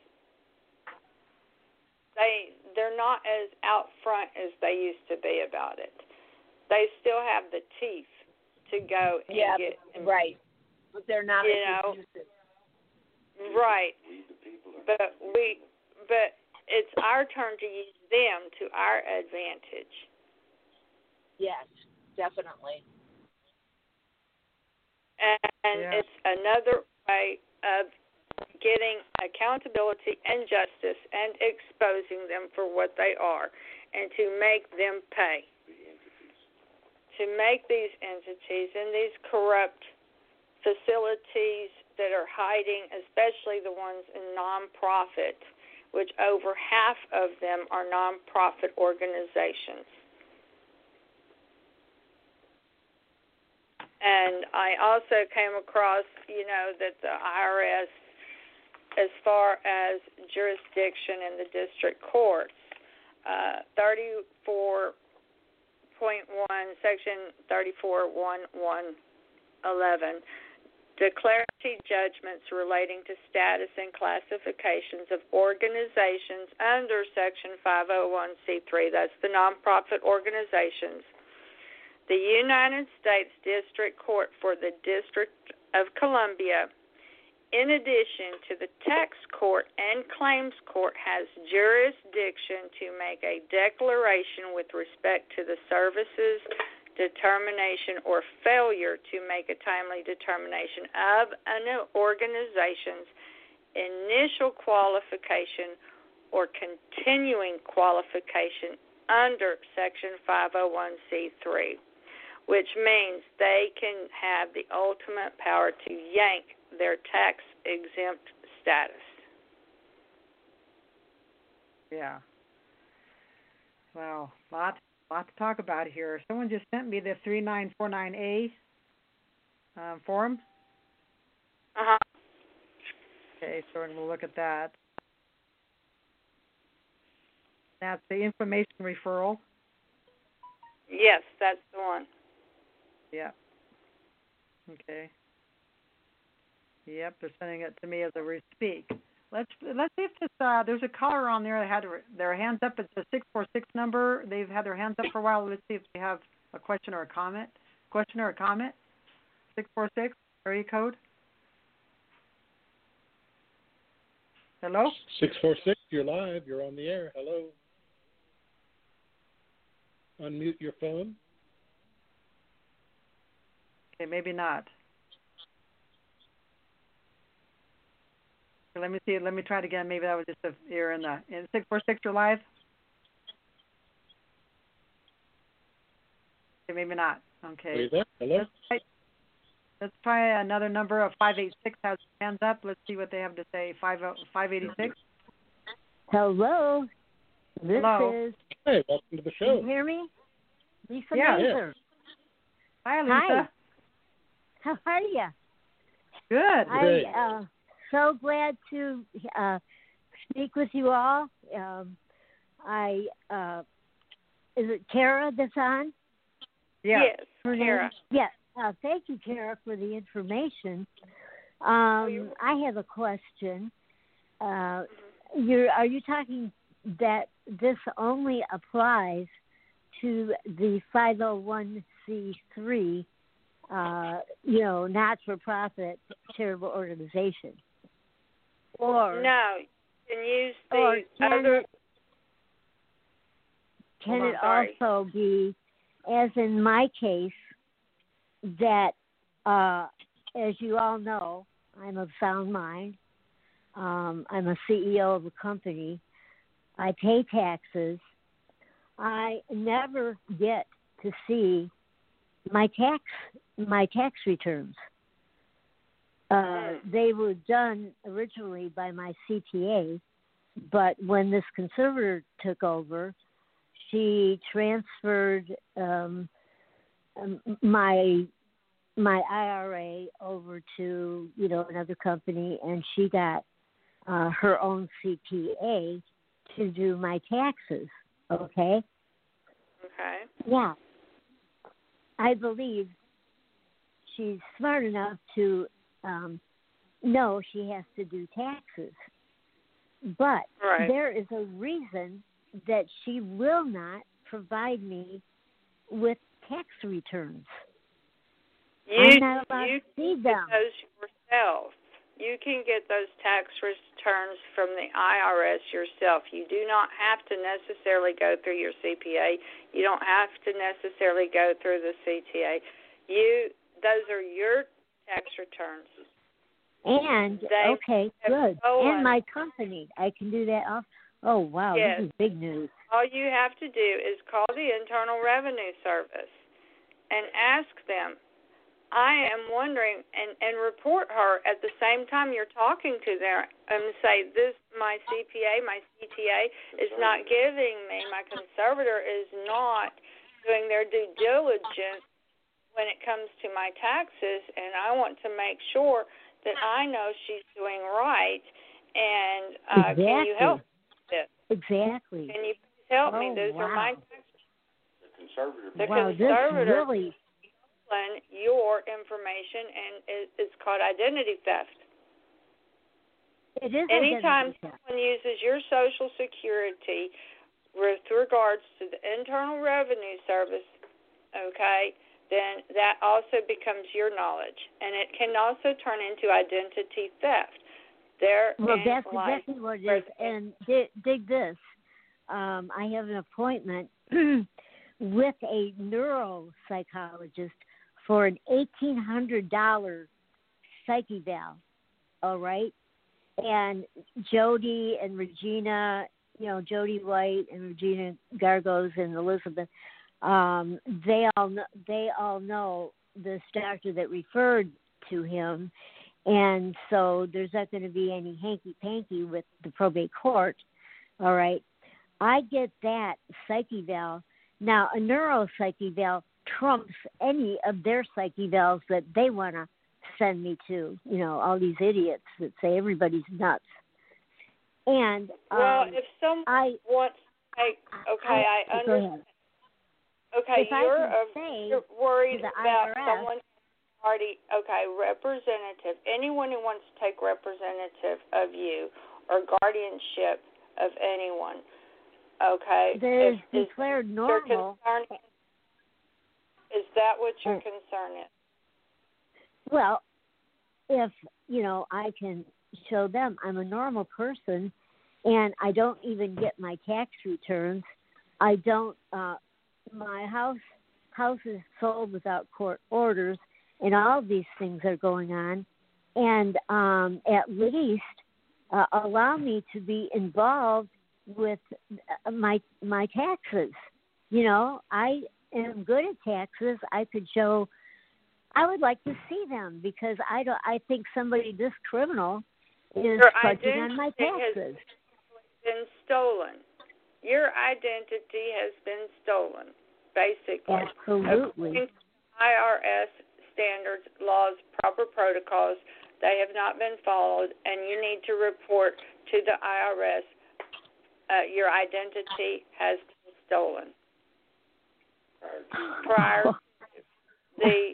they, they're not as out front as they used to be about it. They still have the teeth to go and yeah, get. And, right. But they're not you as know, abusive. Right. But we, but it's our turn to use them to our advantage. Yes, definitely. And yeah. it's another way of getting accountability and justice and exposing them for what they are and to make them pay. To make these entities and these corrupt facilities that are hiding, especially the ones in nonprofit, which over half of them are nonprofit organizations. And I also came across, you know, that the I R S as far as jurisdiction in the district courts. Uh, thirty-four point one, Section thirty-four point one eleven, declarative judgments relating to status and classifications of organizations under Section five oh one c three. That's the nonprofit organizations. The United States District Court for the District of Columbia, in addition to the tax court and claims court, has jurisdiction to make a declaration with respect to the services, determination, or failure to make a timely determination of an organization's initial qualification or continuing qualification under Section five oh one c three, which means they can have the ultimate power to yank their tax-exempt status. Yeah. Well, lot, lot to talk about here. Someone just sent me the three nine four nine A um, form. Uh-huh. Okay, so we're going to look at that. That's the information referral. Yes, that's the one. Yeah. Okay. Yep, they're sending it to me as we speak. Let's let's see if this uh, there's a caller on there that had their hands up. It's a six four six number. They've had their hands up for a while. Let's see if they have a question or a comment. Question or a comment? Six four six area code. Hello. Six four six. You're live. You're on the air. Hello. Unmute your phone. Okay, maybe not. Okay, let me see. Let me try it again. Maybe that was just a error in the in six four six. You're live. Okay, maybe not. Okay. Are you there? Hello. Let's try, let's try another number of five eight six. Has hands up. Let's see what they have to say. Five five eighty six. Hello. This Hello. is. Hey, welcome to the show. Can you hear me? Lisa Yeah. Mazer. Hi, Lisa. Hi. How are you? Good. I uh, so glad to uh, speak with you all. Um, I uh, is it Kara that's on? Yeah. Yes, Her Kara. name? Yes. Uh, thank you, Kara, for the information. Um, I have a question. Uh, you're, are you talking that this only applies to the five oh one c three, uh, you know, not-for-profit charitable organization? Or No, you can use the or can other. it, can Hold it on, sorry. also be, as in my case, that, uh, as you all know, I'm of sound mind. Um, I'm a C E O of a company. I pay taxes. I never get to see my tax my tax returns. Uh, they were done originally by my C T A, but when this conservator took over, she transferred um, um, my my I R A over to you know another company, and she got uh, her own C P A to do my taxes. Okay. Okay. Yeah. I believe she's smart enough to um, know she has to do taxes. But Right. there is a reason that she will not provide me with tax returns. You, I'm not allowed you to see can them. get those yourself. You can get those tax returns from the I R S yourself. You do not have to necessarily go through your C P A. You don't have to necessarily go through the C T A. You, those are your tax returns. And, They okay, have good. stolen- And my company, I can do that off. Oh, wow, Yes. this is big news. All you have to do is call the Internal Revenue Service and ask them, I am wondering, and, and report her at the same time you're talking to them and say, this, my C P A, my C T A is not giving me, my conservator is not doing their due diligence when it comes to my taxes, and I want to make sure that I know she's doing right, And uh, exactly. can you help with this? Exactly. Can you help oh, me? Those wow. are my taxes. The conservative. The wow, conservator this really. stolen your information, and it, it's called identity theft. It is Anytime identity theft. someone uses your Social Security with regards to the Internal Revenue Service, okay, then that also becomes your knowledge, and it can also turn into identity theft. There Well, that's lies exactly what it is. And dig, dig this. Um, I have an appointment with a neuropsychologist for an eighteen hundred dollars psyche eval, all right? And Jody and Regina, you know, Jody White and Regina Gargos and Elizabeth, um, they all know, they all know this doctor that referred to him. And so there's not going to be any hanky-panky with the probate court, all right? I get that psyche eval. Now, a neuropsyche eval trumps any of their psyche evals that they want to send me to, you know, all these idiots that say everybody's nuts. And um, well, if someone I, wants to take, okay, I, I understand. Okay, if you're, I a, say you're worried to the about I R S, someone party. Okay, representative. Anyone who wants to take representative of you or guardianship of anyone. Okay, that is if, declared is normal. Concern, is that what your uh, concern is? Well, if, you know, I can show them I'm a normal person and I don't even get my tax returns. I don't, uh, my house, house is sold without court orders, and all of these things are going on. And um, at least uh, allow me to be involved with my my taxes. You know, I am good at taxes. I could show. I would like to see them because I don't. I think somebody this criminal is Your fudging on my identity taxes. has been stolen. Your identity has been stolen, basically. Absolutely. According to I R S standards, laws, proper protocols, they have not been followed, and you need to report to the I R S. Uh, your identity has been stolen. Prior to the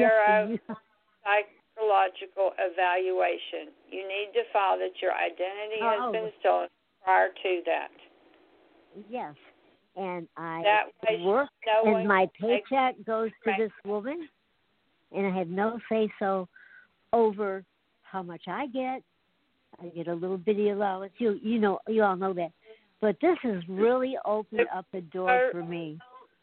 neuropsychological evaluation, you need to file that your identity has Oh. been stolen prior to that. Yes, and I That way work, no and my one can take- paycheck goes to Right. this woman, and I have no say so over how much I get. I get a little bitty allowance. You you know you all know that, but this has really opened up the door for me.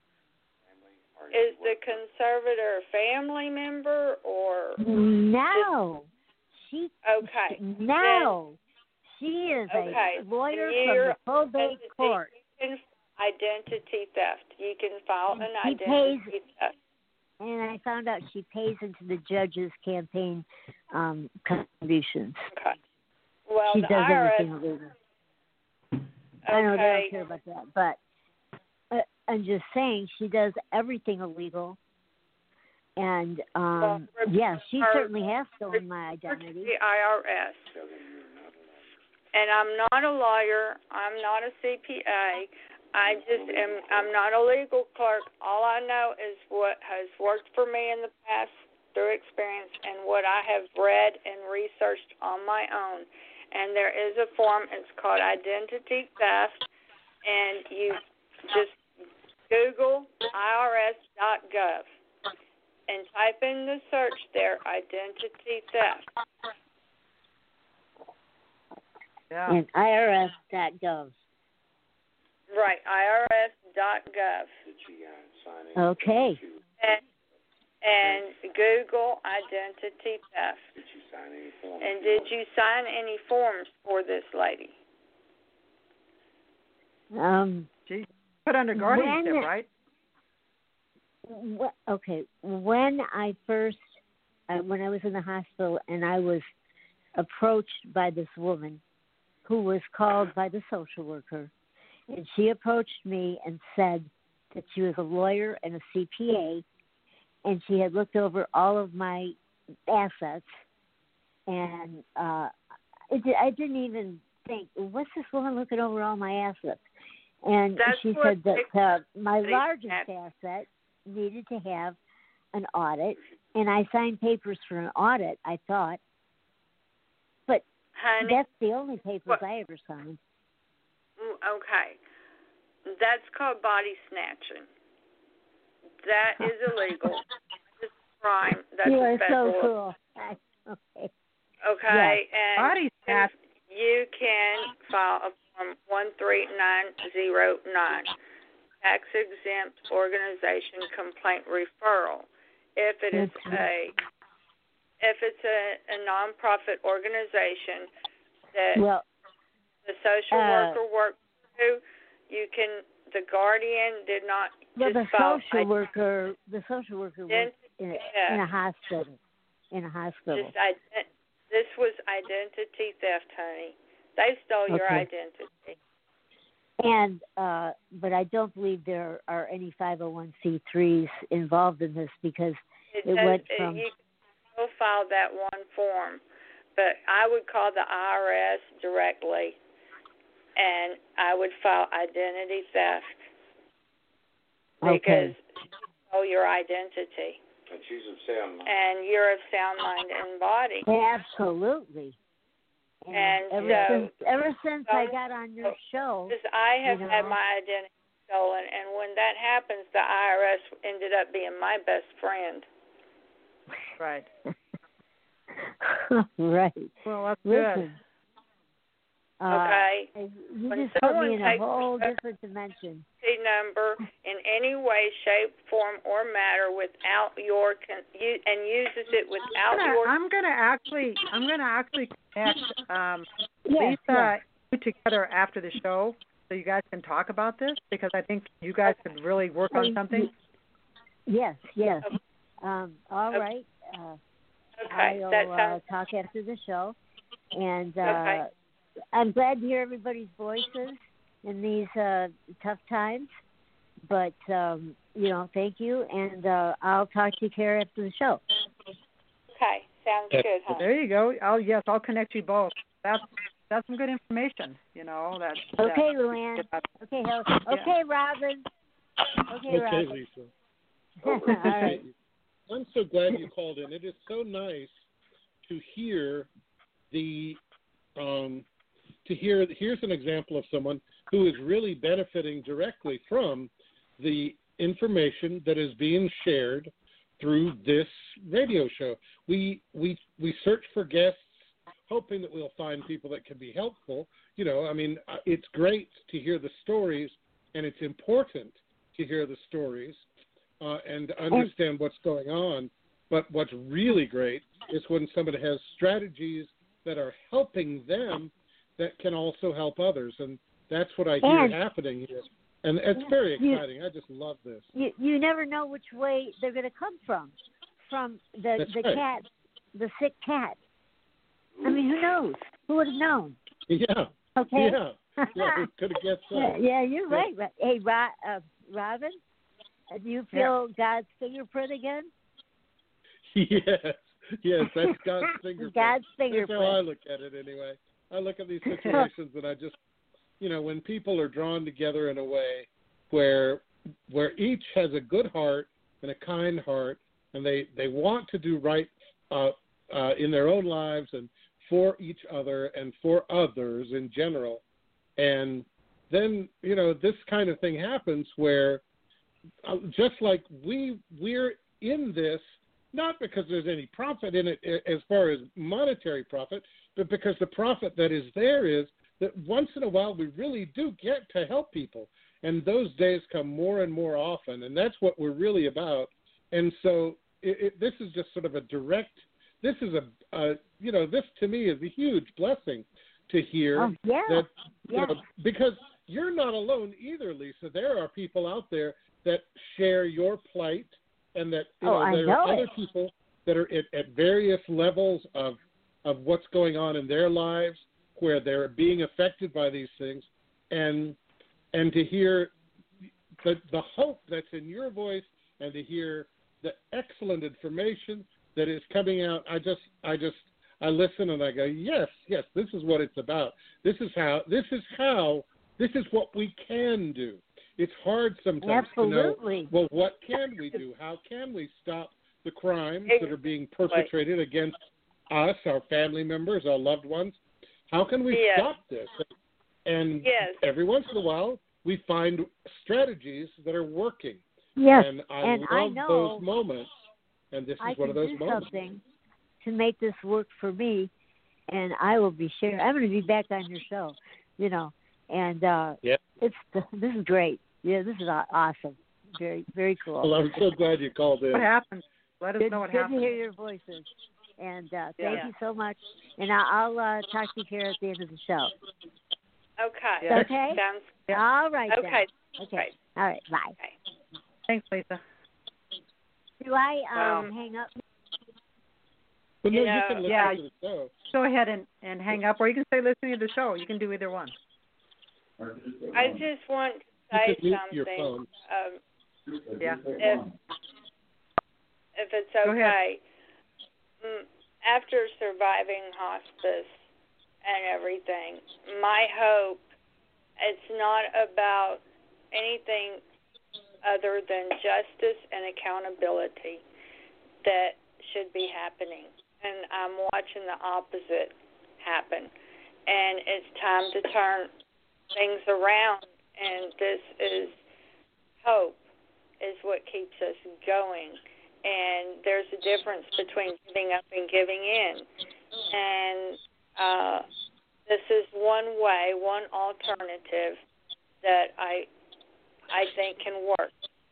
Is the conservator a family member or No, she okay? no, she is Okay. a lawyer from You're the probate identity, court. You can, identity theft. You can file And an she identity pays- theft. And I found out she pays into the judge's campaign um, contributions. Okay. Well, She the does I R S. everything illegal. I know they Okay. don't care about that, but uh, I'm just saying she does everything illegal. And um, Well, yeah, she her- certainly has stolen my Report to identity. the I R S. And I'm not a lawyer. I'm not a C P A. I just am. I'm not a legal clerk. All I know is what has worked for me in the past through experience and what I have read and researched on my own. And there is a form. It's called identity theft, and you just Google I R S dot gov and type in the search there, identity theft. Yeah. And I R S dot gov. Right, I R S dot gov. Did she uh, sign in? Okay. And, and Google identity theft. Did she sign any form? And did you sign any forms for this lady? Um. She put under guardianship, When- right? Wh- okay, when I first, uh, when I was in the hospital and I was approached by this woman who was called by the social worker, and she approached me and said that she was a lawyer and a C P A, and she had looked over all of my assets, and uh, it, I didn't even think, what's this woman looking over all my assets? And That's she what said that uh, my they largest have. asset needed to have an audit, and I signed papers for an audit, I thought. But Honey, that's the only papers what? I ever signed. Okay. That's called body snatching. That is illegal. It's a crime. That's you a are federal. so cool. Okay. Okay, Yes. and Body snatch. you can file a form one three nine zero nine, tax exempt organization complaint referral. If it is a if it's a, a nonprofit organization that Well, the social uh, worker works through, you can. The guardian did not well, just the file social worker, the social worker works in a, yeah. in a hospital. In a hospital. Just ident- this was identity theft, honey. They stole your Okay. identity. And uh, but I don't believe there are any five oh one c threes involved in this because It, it does, went it, from. you can still file that one form, but I would call the I R S directly, and I would file identity theft because Okay. you stole your identity, And she's of sound mind. and you're of sound mind and body. Absolutely. And, And ever so- since ever since I so- got on your show, Because I have you had know. my identity stolen, and when that happens, the I R S ended up being my best friend. Right. right. Well, that's Listen. good. Uh, Okay. You When just put someone me in a takes whole a- different dimension. Number in any way, shape, form, or matter without your con- you, and uses it without I'm gonna, your. I'm gonna actually, I'm gonna actually connect um, Yes, Lisa yes. you together after the show, so you guys can talk about this because I think you guys could really work on something. Yes, yes. Okay. Um, all Okay. right. Uh, Okay, I'll that uh, sounds. talk after the show. And uh, Okay. I'm glad to hear everybody's voices in these uh, tough times. But, um, you know, thank you. And uh, I'll talk to you, Kara, after the show. Okay, sounds good, huh? There you go. I'll yes, I'll connect you both. That's that's some good information. You know that. Okay, that, Luann. that- Okay, Hel- okay, Robin. Okay, Okay, Robin. Lisa. All right. I'm so glad you called in. It is so nice to hear the um, to hear. Here's an example of someone who is really benefiting directly from the information that is being shared through this radio show. We we we search for guests, hoping that we'll find people that can be helpful. You know, I mean, uh, it's great to hear the stories, and it's important to hear the stories. Uh, and understand what's going on. But what's really great is when somebody has strategies that are helping them that can also help others. And that's what I hear And- happening here. And it's very You- exciting. I just love this. You you never know which way they're going to come from, from the That's the right. cat, the sick cat. I mean, who knows? Who would have known? Yeah. Okay. Yeah. Yeah, who could have guessed yeah, that? yeah, you're Yeah. right. Ro- Hey, Ro- uh, Robin, uh, do you feel God's fingerprint again? Yes. Yes, that's God's fingerprint. God's That's fingerprint. how I look at it anyway. I look at these situations and I just, you know, when people are drawn together in a way where where each has a good heart and a kind heart and they, they want to do right uh, uh, in their own lives and for each other and for others in general. And then, you know, this kind of thing happens where uh, just like we we're in this not because there's any profit in it as far as monetary profit, but because the profit that is there is that once in a while we really do get to help people. And those days come more and more often, and that's what we're really about. And so it, it, this is just sort of a direct, this is a, a, you know, this to me is a huge blessing to hear Oh, yeah. that, you Yeah. know, because you're not alone either, Lisa. There are people out there that share your plight, and that you Oh, know I there know are other it. people that are at, at various levels of of what's going on in their lives, where they're being affected by these things, and and to hear the the hope that's in your voice, and to hear the excellent information that is coming out. I just I just I listen and I go, yes, yes, this is what it's about. This is how, this is how, this is what we can do. It's hard sometimes Absolutely. to know, well, what can we do? How can we stop the crimes that are being perpetrated against us, our family members, our loved ones? How can we yes. stop this? And yes. every once in a while, we find strategies that are working. Yes, and I and love I know those moments, and this is I one of those can do moments. something to make this work for me, and I will be sharing. I'm going to be back on your show, you know, and uh, yeah. it's this is great. Yeah, this is awesome. Very, very cool. Well, I'm so glad you called in. What happened? Let us good, know what good happened. Good to hear your voices. And uh, thank yeah. you so much. And I'll, I'll uh, talk to you here at the end of the show. Okay. Yeah. Okay? Sounds yeah. All right. Okay. Then. Okay. Right. All right. Bye. Okay. Thanks, Lisa. Do I um, um, hang up? But no, you you know, can listen yeah. to the show. Go ahead and, and hang up, or you can stay listening to the show. You can do either one. I just want to say you can mute your something. phone. Um, Yeah. if if it's Go ahead. okay, mm, after surviving hospice and everything, my hope, it's not about anything other than justice and accountability that should be happening. And I'm watching the opposite happen. And it's time to turn things around, and this is hope is what keeps us going. And there's a difference between giving up and giving in. And uh, this is one way, one alternative that I I think can work.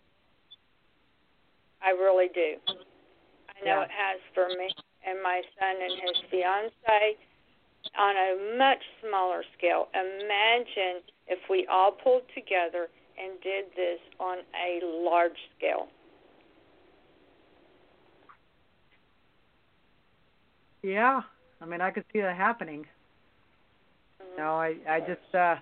I really do. I know Yeah. it has for me and my son and his fiance on a much smaller scale. Imagine if we all pulled together and did this on a large scale. Yeah. I mean, I could see that happening. Mm-hmm. No, I, I just, uh,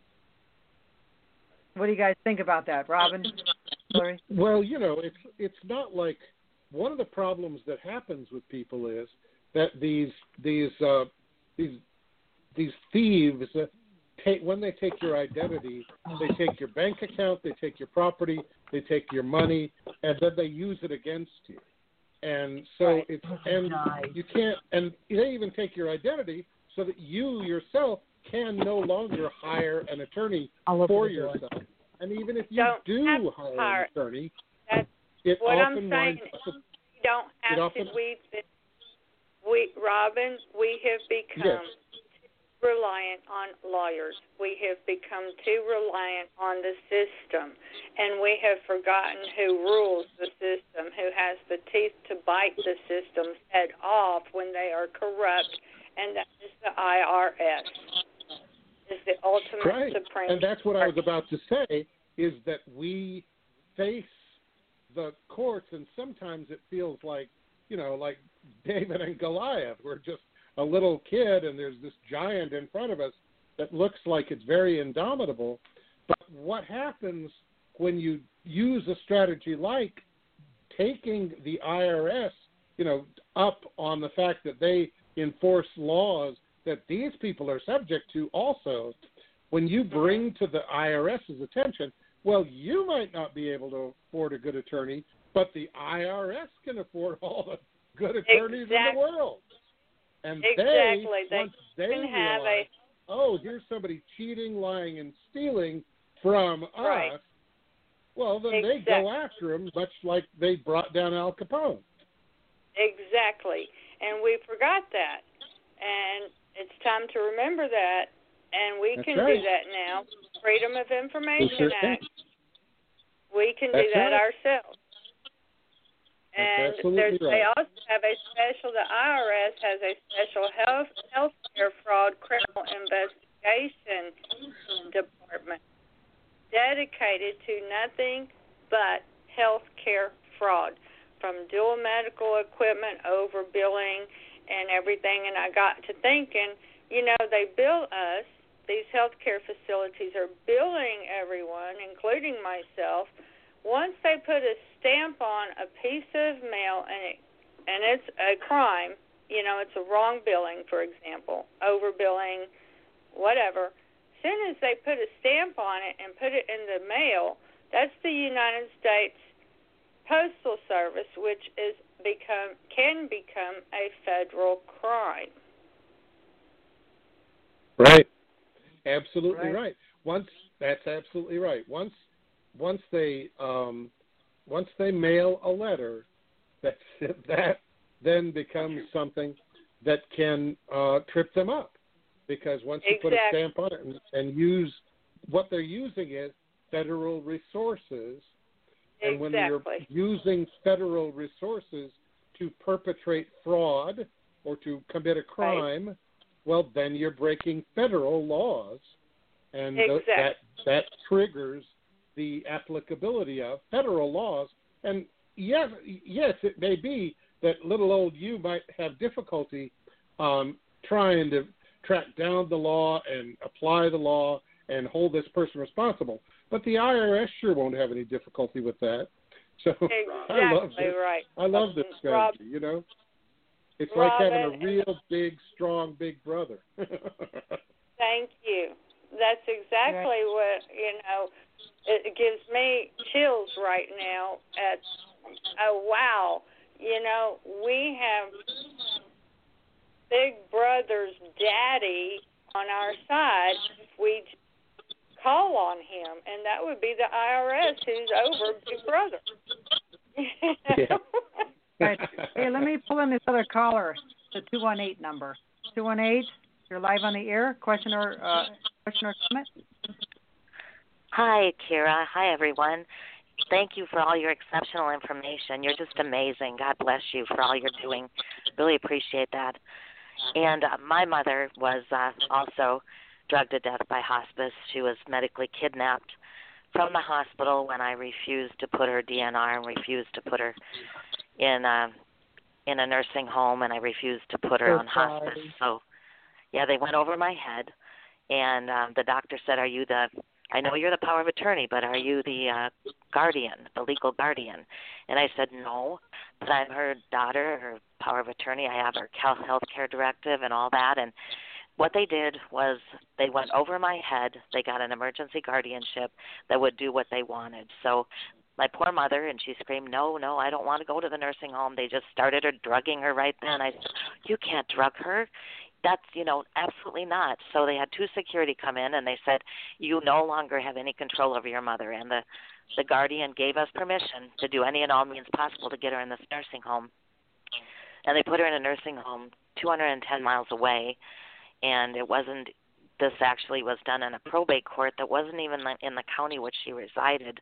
what do you guys think about that, Robin? Sorry. Well, you know, it's it's not like one of the problems that happens with people is that these these uh, these these thieves uh, take when they take your identity, they take your bank account, they take your property, they take your money, and then they use it against you. And so right. it's and you can't and they even take your identity so that you yourself can no longer hire an attorney for yourself. And even if you don't do hire, hire an attorney, That's it what often I'm saying. winds up. You don't have often, to. We, we, Robin, we have become yes. too reliant on lawyers. We have become too reliant on the system, and we have forgotten who rules the system, who has the teeth to bite the system's head off when they are corrupt, and that is the I R S. Is the ultimate right. supreme. And that's what I was about to say, is that we face the courts, and sometimes it feels like, you know, like David and Goliath. We're just a little kid, and there's this giant in front of us that looks like it's very indomitable. But what happens when you use a strategy like taking the I R S, you know, up on the fact that they enforce laws that these people are subject to also, when you bring to the IRS's attention, well, you might not be able to afford a good attorney, but the I R S can afford all the good attorneys exactly. in the world. And exactly. they, once they have realize, a, oh, here's somebody cheating, lying, and stealing from right. us, well, then exactly. they go after them, much like they brought down Al Capone. Exactly. And we forgot that. And it's time to remember that, and we That's can right. do that now. Freedom of Information sure Act. We can That's do that right. ourselves. And That's there's, absolutely they right. also have a special, the I R S has a special health healthcare fraud criminal investigation department dedicated to nothing but healthcare fraud, from dual medical equipment, overbilling, and everything. And I got to thinking, you know, they bill us, these healthcare facilities are billing everyone, including myself. Once they put a stamp on a piece of mail and it, and it's a crime, you know, it's a wrong billing, for example, overbilling, whatever. As soon as they put a stamp on it and put it in the mail, that's the United States Postal Service, which is become can become a federal crime. Right. Absolutely Right. right. Once that's absolutely right. Once once they um, once they mail a letter, that's that then becomes something that can uh, trip them up, because once you Exactly. put a stamp on it and, and use what they're using is federal resources, and when you're Exactly. using federal resources to perpetrate fraud or to commit a crime, well, then you're breaking federal laws, and th- Exactly. that that triggers the applicability of federal laws. And yes, yes, it may be that little old you might have difficulty um, trying to track down the law and apply the law and hold this person responsible, but the I R S sure won't have any difficulty with that. So Exactly I love this. right. I love this Rob, strategy. You know, it's Robin, like having a real big, strong, big brother. Thank you. That's exactly what, you know, it, it gives me chills right now at, oh, wow, you know, we have Big Brother's daddy on our side if we call on him, and that would be the I R S who's over Big Brother. Yeah. Right. Hey, let me pull in this other caller, the two one eight number. two one eight, you're live on the air. Question or, uh, question or comment? Hi, Kira. Hi, everyone. Thank you for all your exceptional information. You're just amazing. God bless you for all you're doing. Really appreciate that. And uh, my mother was uh, also drugged to death by hospice. She was medically kidnapped from the hospital when I refused to put her D N R and refused to put her in a, in a nursing home, and I refused to put her So on hospice. sorry. So, yeah, they went over my head, and um, the doctor said, are you the, I know you're the power of attorney, but are you the uh, guardian, the legal guardian? And I said, no, but I'm her daughter, her power of attorney. I have her health care directive and all that. And what they did was they went over my head. They got an emergency guardianship that would do what they wanted. So my poor mother, and she screamed, no, no, I don't want to go to the nursing home. They just started her drugging her right then. I said, you can't drug her. That's, you know, absolutely not. So they had two security come in, and they said, you no longer have any control over your mother. And the, the guardian gave us permission to do any and all means possible to get her in this nursing home. And they put her in a nursing home two hundred ten miles away, and it wasn't, this actually was done in a probate court that wasn't even in the county which she resided.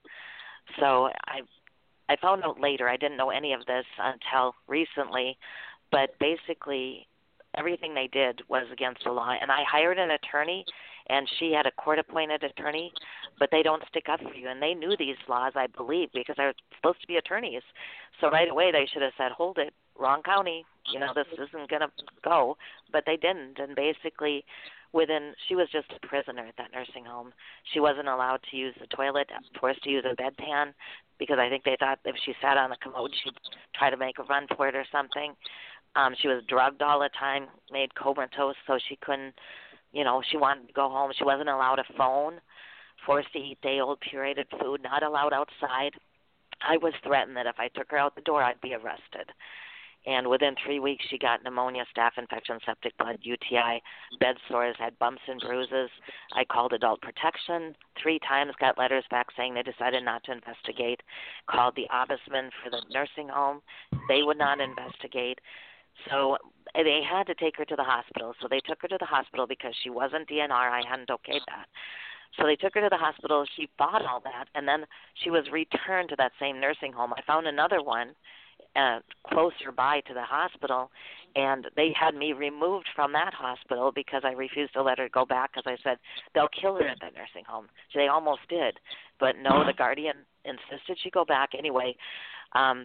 So I I found out later, I didn't know any of this until recently, but basically everything they did was against the law. And I hired an attorney, and she had a court-appointed attorney, but they don't stick up for you. And they knew these laws, I believe, because they're supposed to be attorneys. So right away they should have said, hold it, wrong county, you know, this isn't going to go. But they didn't, and basically within, she was just a prisoner at that nursing home. She wasn't allowed to use the toilet, forced to use a bedpan, because I think they thought if she sat on the commode, she'd try to make a run for it or something. Um, she was drugged all the time, made comatose, so she couldn't, you know, she wanted to go home. She wasn't allowed a phone, forced to eat day-old pureed food, not allowed outside. I was threatened that if I took her out the door, I'd be arrested. And within three weeks, she got pneumonia, staph infection, septic blood, U T I, bed sores, had bumps and bruises. I called adult protection three times, got letters back saying they decided not to investigate. Called the ombudsman for the nursing home. They would not investigate. So they had to take her to the hospital. So they took her to the hospital because she wasn't D N R. I hadn't okayed that. So they took her to the hospital. She fought all that, and then she was returned to that same nursing home. I found another one uh, closer by to the hospital, and they had me removed from that hospital because I refused to let her go back because I said, they'll kill her at that nursing home. So they almost did. But no, the guardian insisted she go back anyway. Um,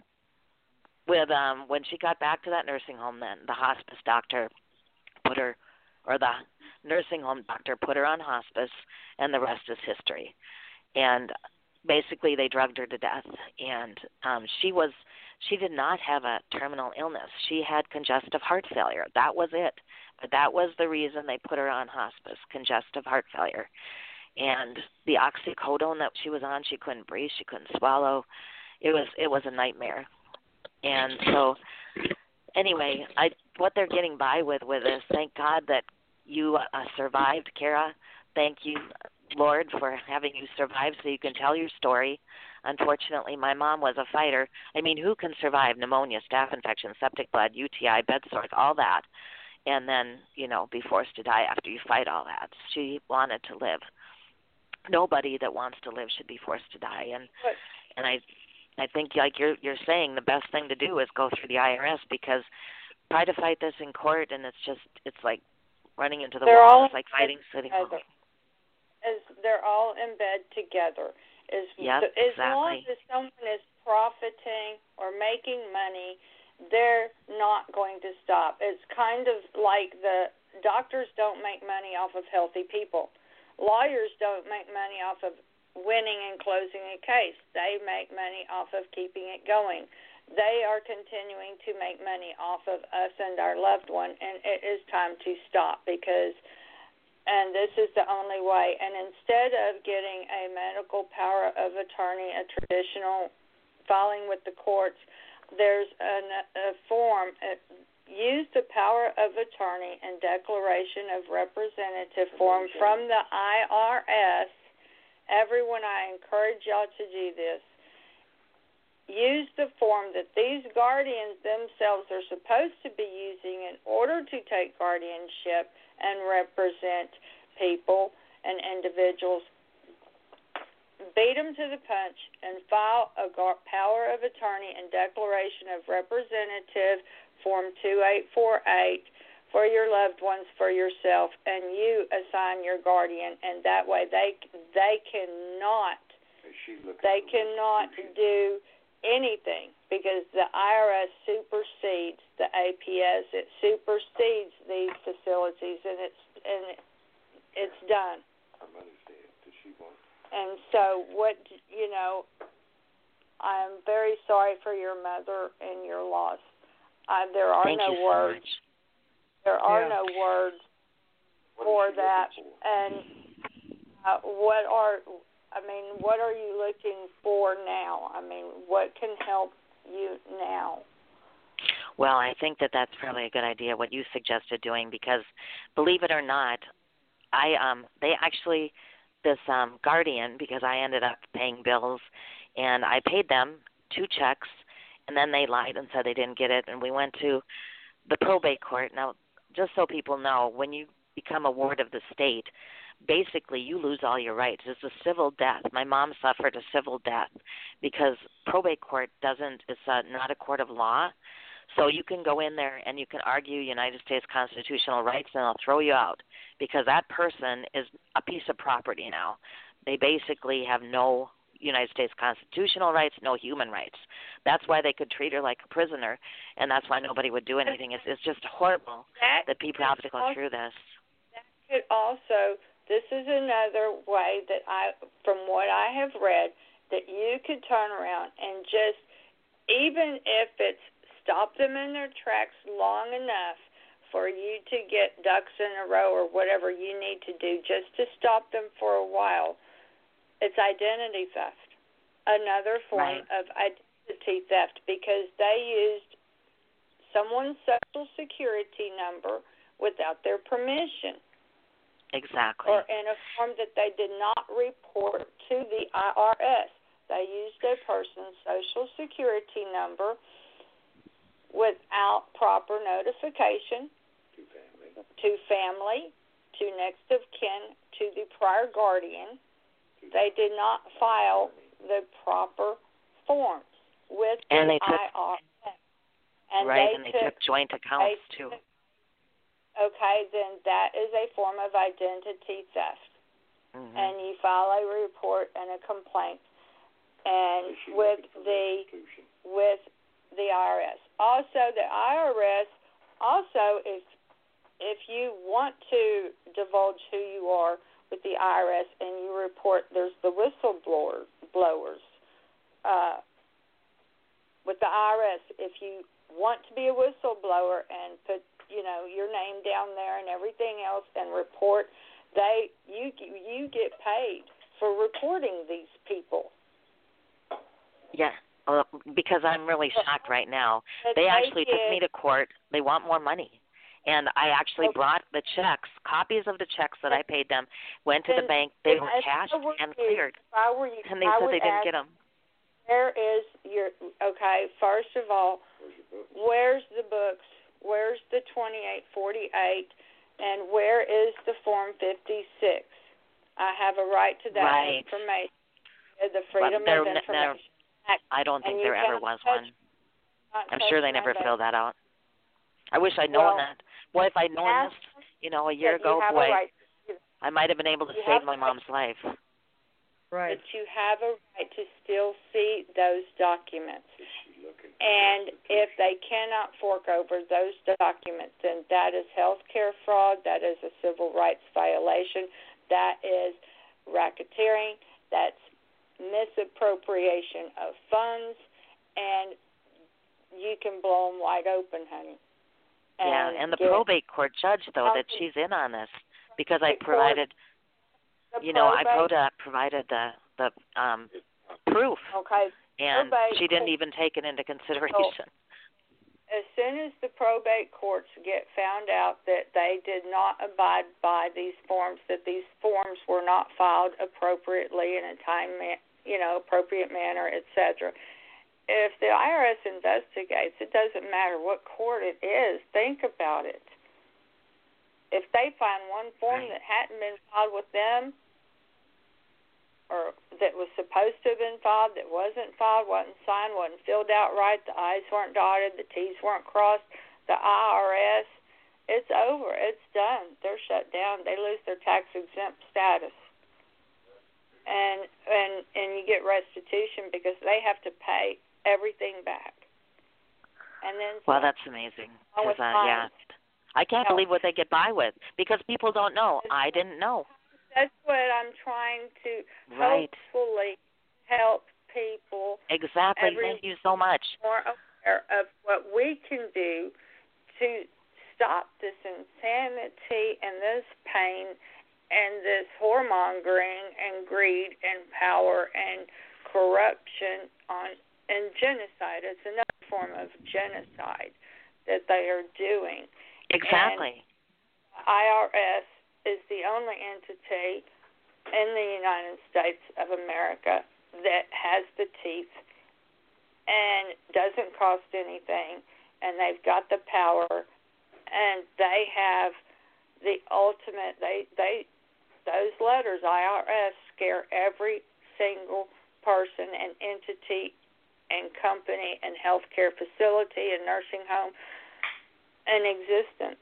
with um, when she got back to that nursing home, then the hospice doctor put her, or the nursing home doctor put her on hospice, and the rest is history. And basically they drugged her to death, and um, she was She did not have a terminal illness. She had congestive heart failure. That was it. But that was the reason they put her on hospice, congestive heart failure. And the oxycodone that she was on, she couldn't breathe, she couldn't swallow. It was it was a nightmare. And so anyway, I what they're getting by with with this, thank God that you uh, survived, Kara. Thank you, Lord, for having you survive so you can tell your story. Unfortunately, my mom was a fighter. I mean, who can survive pneumonia, staph infection, septic blood, U T I, bed sores, all that, and then, you know, be forced to die after you fight all that? She wanted to live. Nobody that wants to live should be forced to die. And and I I think, like you're you're saying, the best thing to do is go through the I R S, because try to fight this in court, and it's just, it's like running into the They're wall. all It's like fighting City Hall. As they're all in bed together. As, Yep, as exactly. long as someone is profiting or making money, they're not going to stop. It's kind of like the doctors don't make money off of healthy people. Lawyers don't make money off of winning and closing a case. They make money off of keeping it going. They are continuing to make money off of us and our loved one, and it is time to stop, because and this is the only way. And instead of getting a medical power of attorney, a traditional filing with the courts, there's an, a form. Uh, use the power of attorney and declaration of representative form from the I R S. Everyone, I encourage y'all to do this. Use the form that these guardians themselves are supposed to be using in order to take guardianship and represent people and individuals. Beat them to the punch and file a power of attorney and declaration of representative form two eight four eight for your loved ones, for yourself, and you assign your guardian, and that way they they cannot they cannot do anything, because the I R S supersedes the A P S. It supersedes these facilities, and it's and it's done. And so, what you know, I'm very sorry for your mother and your loss. Uh, there are Thank no you so words. much. There are Yeah. no words for that. And uh, what are I mean, what are you looking for now? I mean, what can help you now? Well, I think that that's probably a good idea, what you suggested doing, because believe it or not, I um they actually this um guardian, because I ended up paying bills, and I paid them two checks, and then they lied and said they didn't get it, and we went to the probate court. Now, just so people know, when you become a ward of the state, basically you lose all your rights. It's a civil death. My mom suffered a civil death because probate court doesn't, it's a, not a court of law. So you can go in there and you can argue United States constitutional rights, and they'll throw you out, because that person is a piece of property now. They basically have no United States constitutional rights, no human rights. That's why they could treat her like a prisoner, and that's why nobody would do anything. It's, it's just horrible that, that people have to go also, through this. That could also, this is another way that I, from what I have read, that you could turn around and just, even if it's stop them in their tracks long enough for you to get ducks in a row or whatever you need to do just to stop them for a while, it's identity theft, another form right. of identity theft, because they used someone's social security number without their permission. Exactly. Or in a form that they did not report to the I R S. They used a person's social security number without proper notification To family. to family, to next of kin, to the prior guardian. They did not file the proper forms with and the they took, I R S. And right, they and they took, took joint accounts, they too. took, okay, then that is a form of identity theft. Mm-hmm. And you file a report and a complaint, and with the with the I R S. Also, the I R S, also, if if you want to divulge who you are with the I R S and you report, there's the whistleblower blowers. Uh, with the I R S, if you want to be a whistleblower and put, you know, your name down there and everything else and report, they you you get paid for reporting these people. Yeah, well, because I'm really shocked right now. They actually took me to court. They want more money. And I actually brought the checks, copies of the checks that I paid them, went to the bank. They were cashed and cleared. And they said they didn't get them. Where is your, okay, first of all, where's the books? Where's the twenty-eight forty-eight? And where is the Form fifty-six? I have a right to that right. information. The Freedom well, of Information Act. I don't think there ever was one. I'm sure they never filled that out. I wish I'd known well, that. Boy, if I'd known this, you know, a year ago, boy, right. I might have been able to you save my mom's life. Right. But you have a right to still see those documents. And if they cannot fork over those documents, then that is health care fraud, that is a civil rights violation, that is racketeering, that's misappropriation of funds, and you can blow them wide open, honey. And yeah, and the probate court judge, though, that she's in on this because I provided, you know, I provided the the um, proof, okay. and she didn't even take it into consideration. As soon as the probate courts get found out that they did not abide by these forms, that these forms were not filed appropriately in a time, you know, appropriate manner, et cetera. If the I R S investigates, it doesn't matter what court it is. Think about it. If they find one form that hadn't been filed with them, or that was supposed to have been filed, that wasn't filed, wasn't signed, wasn't filled out right, the I's weren't dotted, the T's weren't crossed, the I R S, it's over. It's done. They're shut down. They lose their tax-exempt status. And, and, and you get restitution because they have to pay everything back. And then well, that's amazing. Uh, yeah, I can't no. believe what they get by with because people don't know. I didn't know. That's what I'm trying to right. hopefully help people. Exactly. Thank you so much. More aware of what we can do to stop this insanity and this pain and this whoremongering and greed and power and corruption on and genocide. It's another form of genocide that they are doing. Exactly. And I R S is the only entity in the United States of America that has the teeth and doesn't cost anything, and they've got the power, and they have the ultimate, they, they, those letters, I R S, scare every single person and entity and company and healthcare facility and nursing home in existence.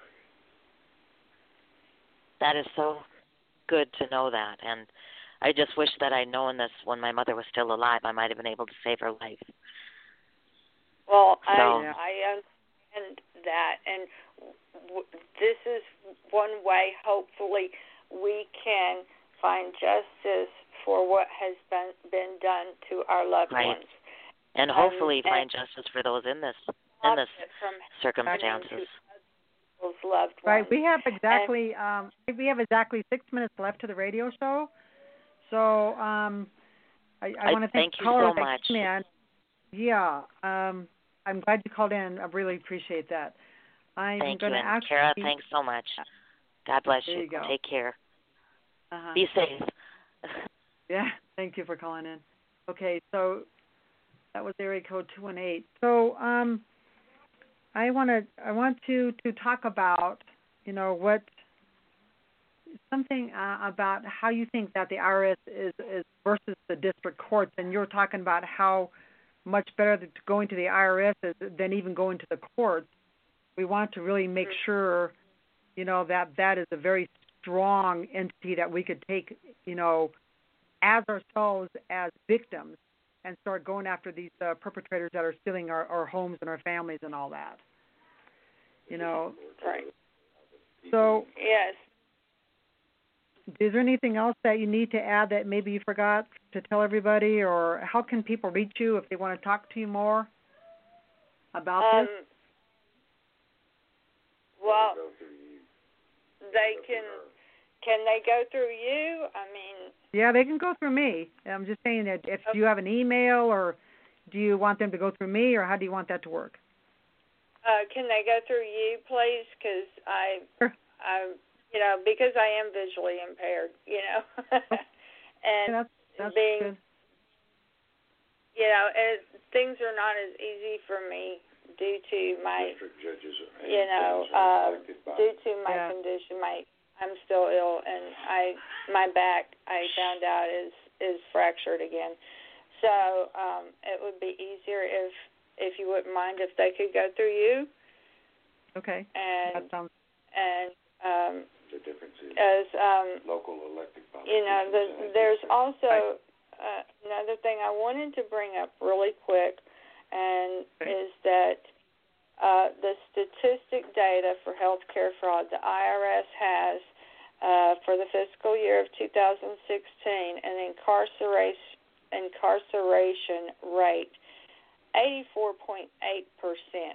That is so good to know that, and I just wish that I'd known this when my mother was still alive. I might have been able to save her life. Well, so. I, I understand that, and w- this is one way, hopefully, we can find justice for what has been, been done to our loved right. ones. And hopefully um, find and justice for those in this in this circumstances. Loved right. ones. We have exactly and, um, we have exactly six minutes left to the radio show. So um, I, I, I want to thank, thank you caller so much. Man. Yeah. Um, I'm glad you called in. I really appreciate that. I'm thank going you, to and ask Kara, thanks so much. God bless there you. you go. Take care. Uh-huh. Be safe. Yeah. Thank you for calling in. Okay. So that was area code two one eight. So um, I want to I want to to talk about you know what something uh, about how you think that the I R S is, is versus the district courts, and you're talking about how much better to going to the I R S is than even going to the courts. We want to really make sure you know that that is a very strong entity that we could take you know as ourselves as victims and start going after these uh, perpetrators that are stealing our, our homes and our families and all that. You know. Right. So. Yes. is there anything else that you need to add that maybe you forgot to tell everybody, or how can people reach you if they want to talk to you more about um, this? Well, they can. Can they go through you? I mean. Yeah, they can go through me. I'm just saying that if okay. you have an email, or do you want them to go through me, or how do you want that to work? Uh, can they go through you, please? Because I, sure. I, you know, because I am visually impaired, you know, and yeah, that's, that's being, good. you know, it, things are not as easy for me due to my, you know, uh, due to my yeah. condition, my. I'm still ill, and I my back I found out is is fractured again. So um, it would be easier if if you wouldn't mind if they could go through you. Okay. And that sounds. And um, the difference is as um, local elected politicians. You know, the, there's also uh, another thing I wanted to bring up really quick, and okay. is that. Uh, the statistic data for healthcare fraud the I R S has uh, for the fiscal year of two thousand sixteen, an incarceration incarceration rate eighty-four point eight percent.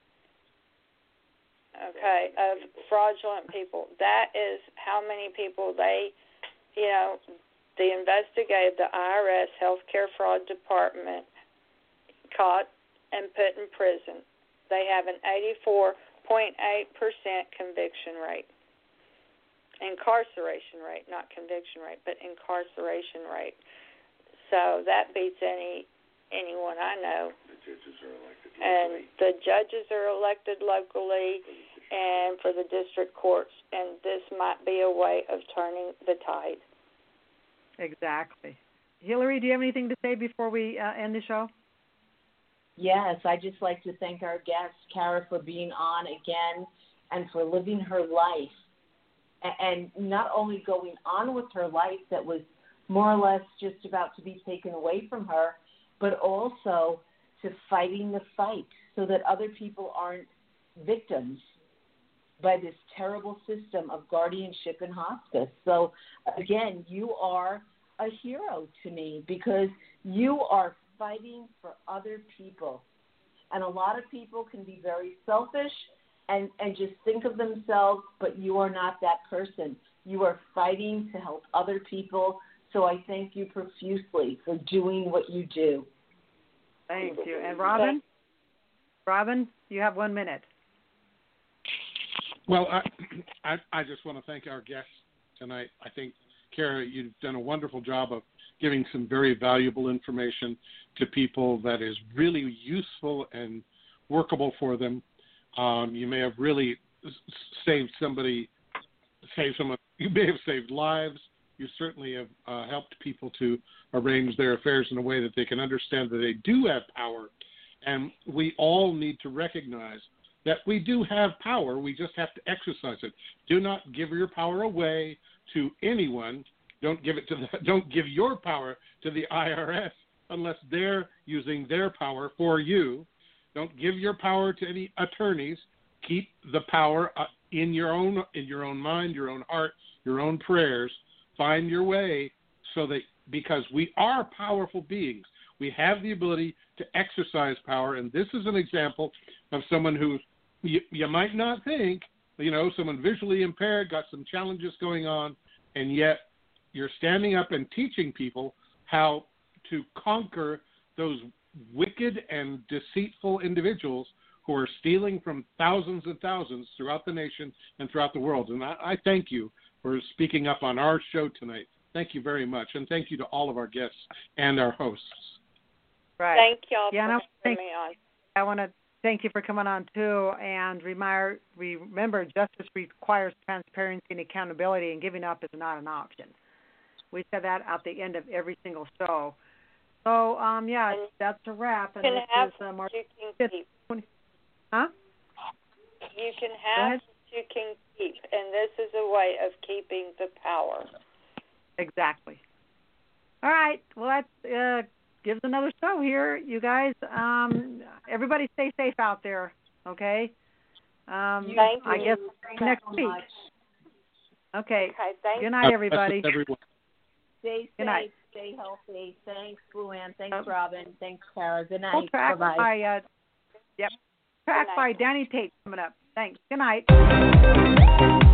Okay, of fraudulent people. That is how many people they, you know, the investigated the I R S healthcare fraud department caught and put in prison. They have an eighty-four point eight percent conviction rate. Incarceration rate, not conviction rate, but incarceration rate. So that beats any anyone I know. The judges are elected locally. And the judges are elected locally and for the district courts, and this might be a way of turning the tide. Exactly. Hillary, do you have anything to say before we uh, end the show? Yes, I'd just like to thank our guest, Kara, for being on again and for living her life. And not only going on with her life that was more or less just about to be taken away from her, but also to fighting the fight so that other people aren't victims by this terrible system of guardianship and hospice. So, again, you are a hero to me because you are fighting for other people. And a lot of people can be very selfish and, and just think of themselves, but you are not that person. You are fighting to help other people. So I thank you profusely for doing what you do. Thank you. And Robin? Robin, you have one minute. Well, I, I, I just want to thank our guests tonight. I think, Kara, you've done a wonderful job of giving some very valuable information to people that is really useful and workable for them. Um, you may have really saved somebody, saved someone. You may have saved lives. You certainly have uh, helped people to arrange their affairs in a way that they can understand that they do have power. And we all need to recognize that we do have power. We just have to exercise it. Do not give your power away to anyone. Don't give it to the, don't give your power to the I R S unless they're using their power for you. Don't give your power to any attorneys. Keep the power uh, in your own in your own mind, your own heart, your own prayers. Find your way so that because we are powerful beings, we have the ability to exercise power. And this is an example of someone who you, you might not think, you know, someone visually impaired, got some challenges going on, and yet you're standing up and teaching people how to conquer those wicked and deceitful individuals who are stealing from thousands and thousands throughout the nation and throughout the world. And I, I thank you for speaking up on our show tonight. Thank you very much. And thank you to all of our guests and our hosts. Right. Thank y'all yeah, for having me on. I want to thank you for coming on, too. And remember, remember, justice requires transparency and accountability, and giving up is not an option. We said that at the end of every single show. So, um, yeah, and that's a wrap. And you can this have is, uh, March you can fifth, keep. twenty Huh? You can have what you can keep, and this is a way of keeping the power. Exactly. All right. Well, that uh, gives another show here, you guys. Um, everybody stay safe out there, okay? Um, Thank I you. guess Thank next you so week. much. Okay. Okay, thank Good night, everybody. Stay Good night. safe, stay healthy. Thanks, Luann. Thanks, um, Robin. Thanks, Tara. Good night. Full track Bye-bye. by, uh, yep. Track by Danny Tate coming up. Thanks. Good night.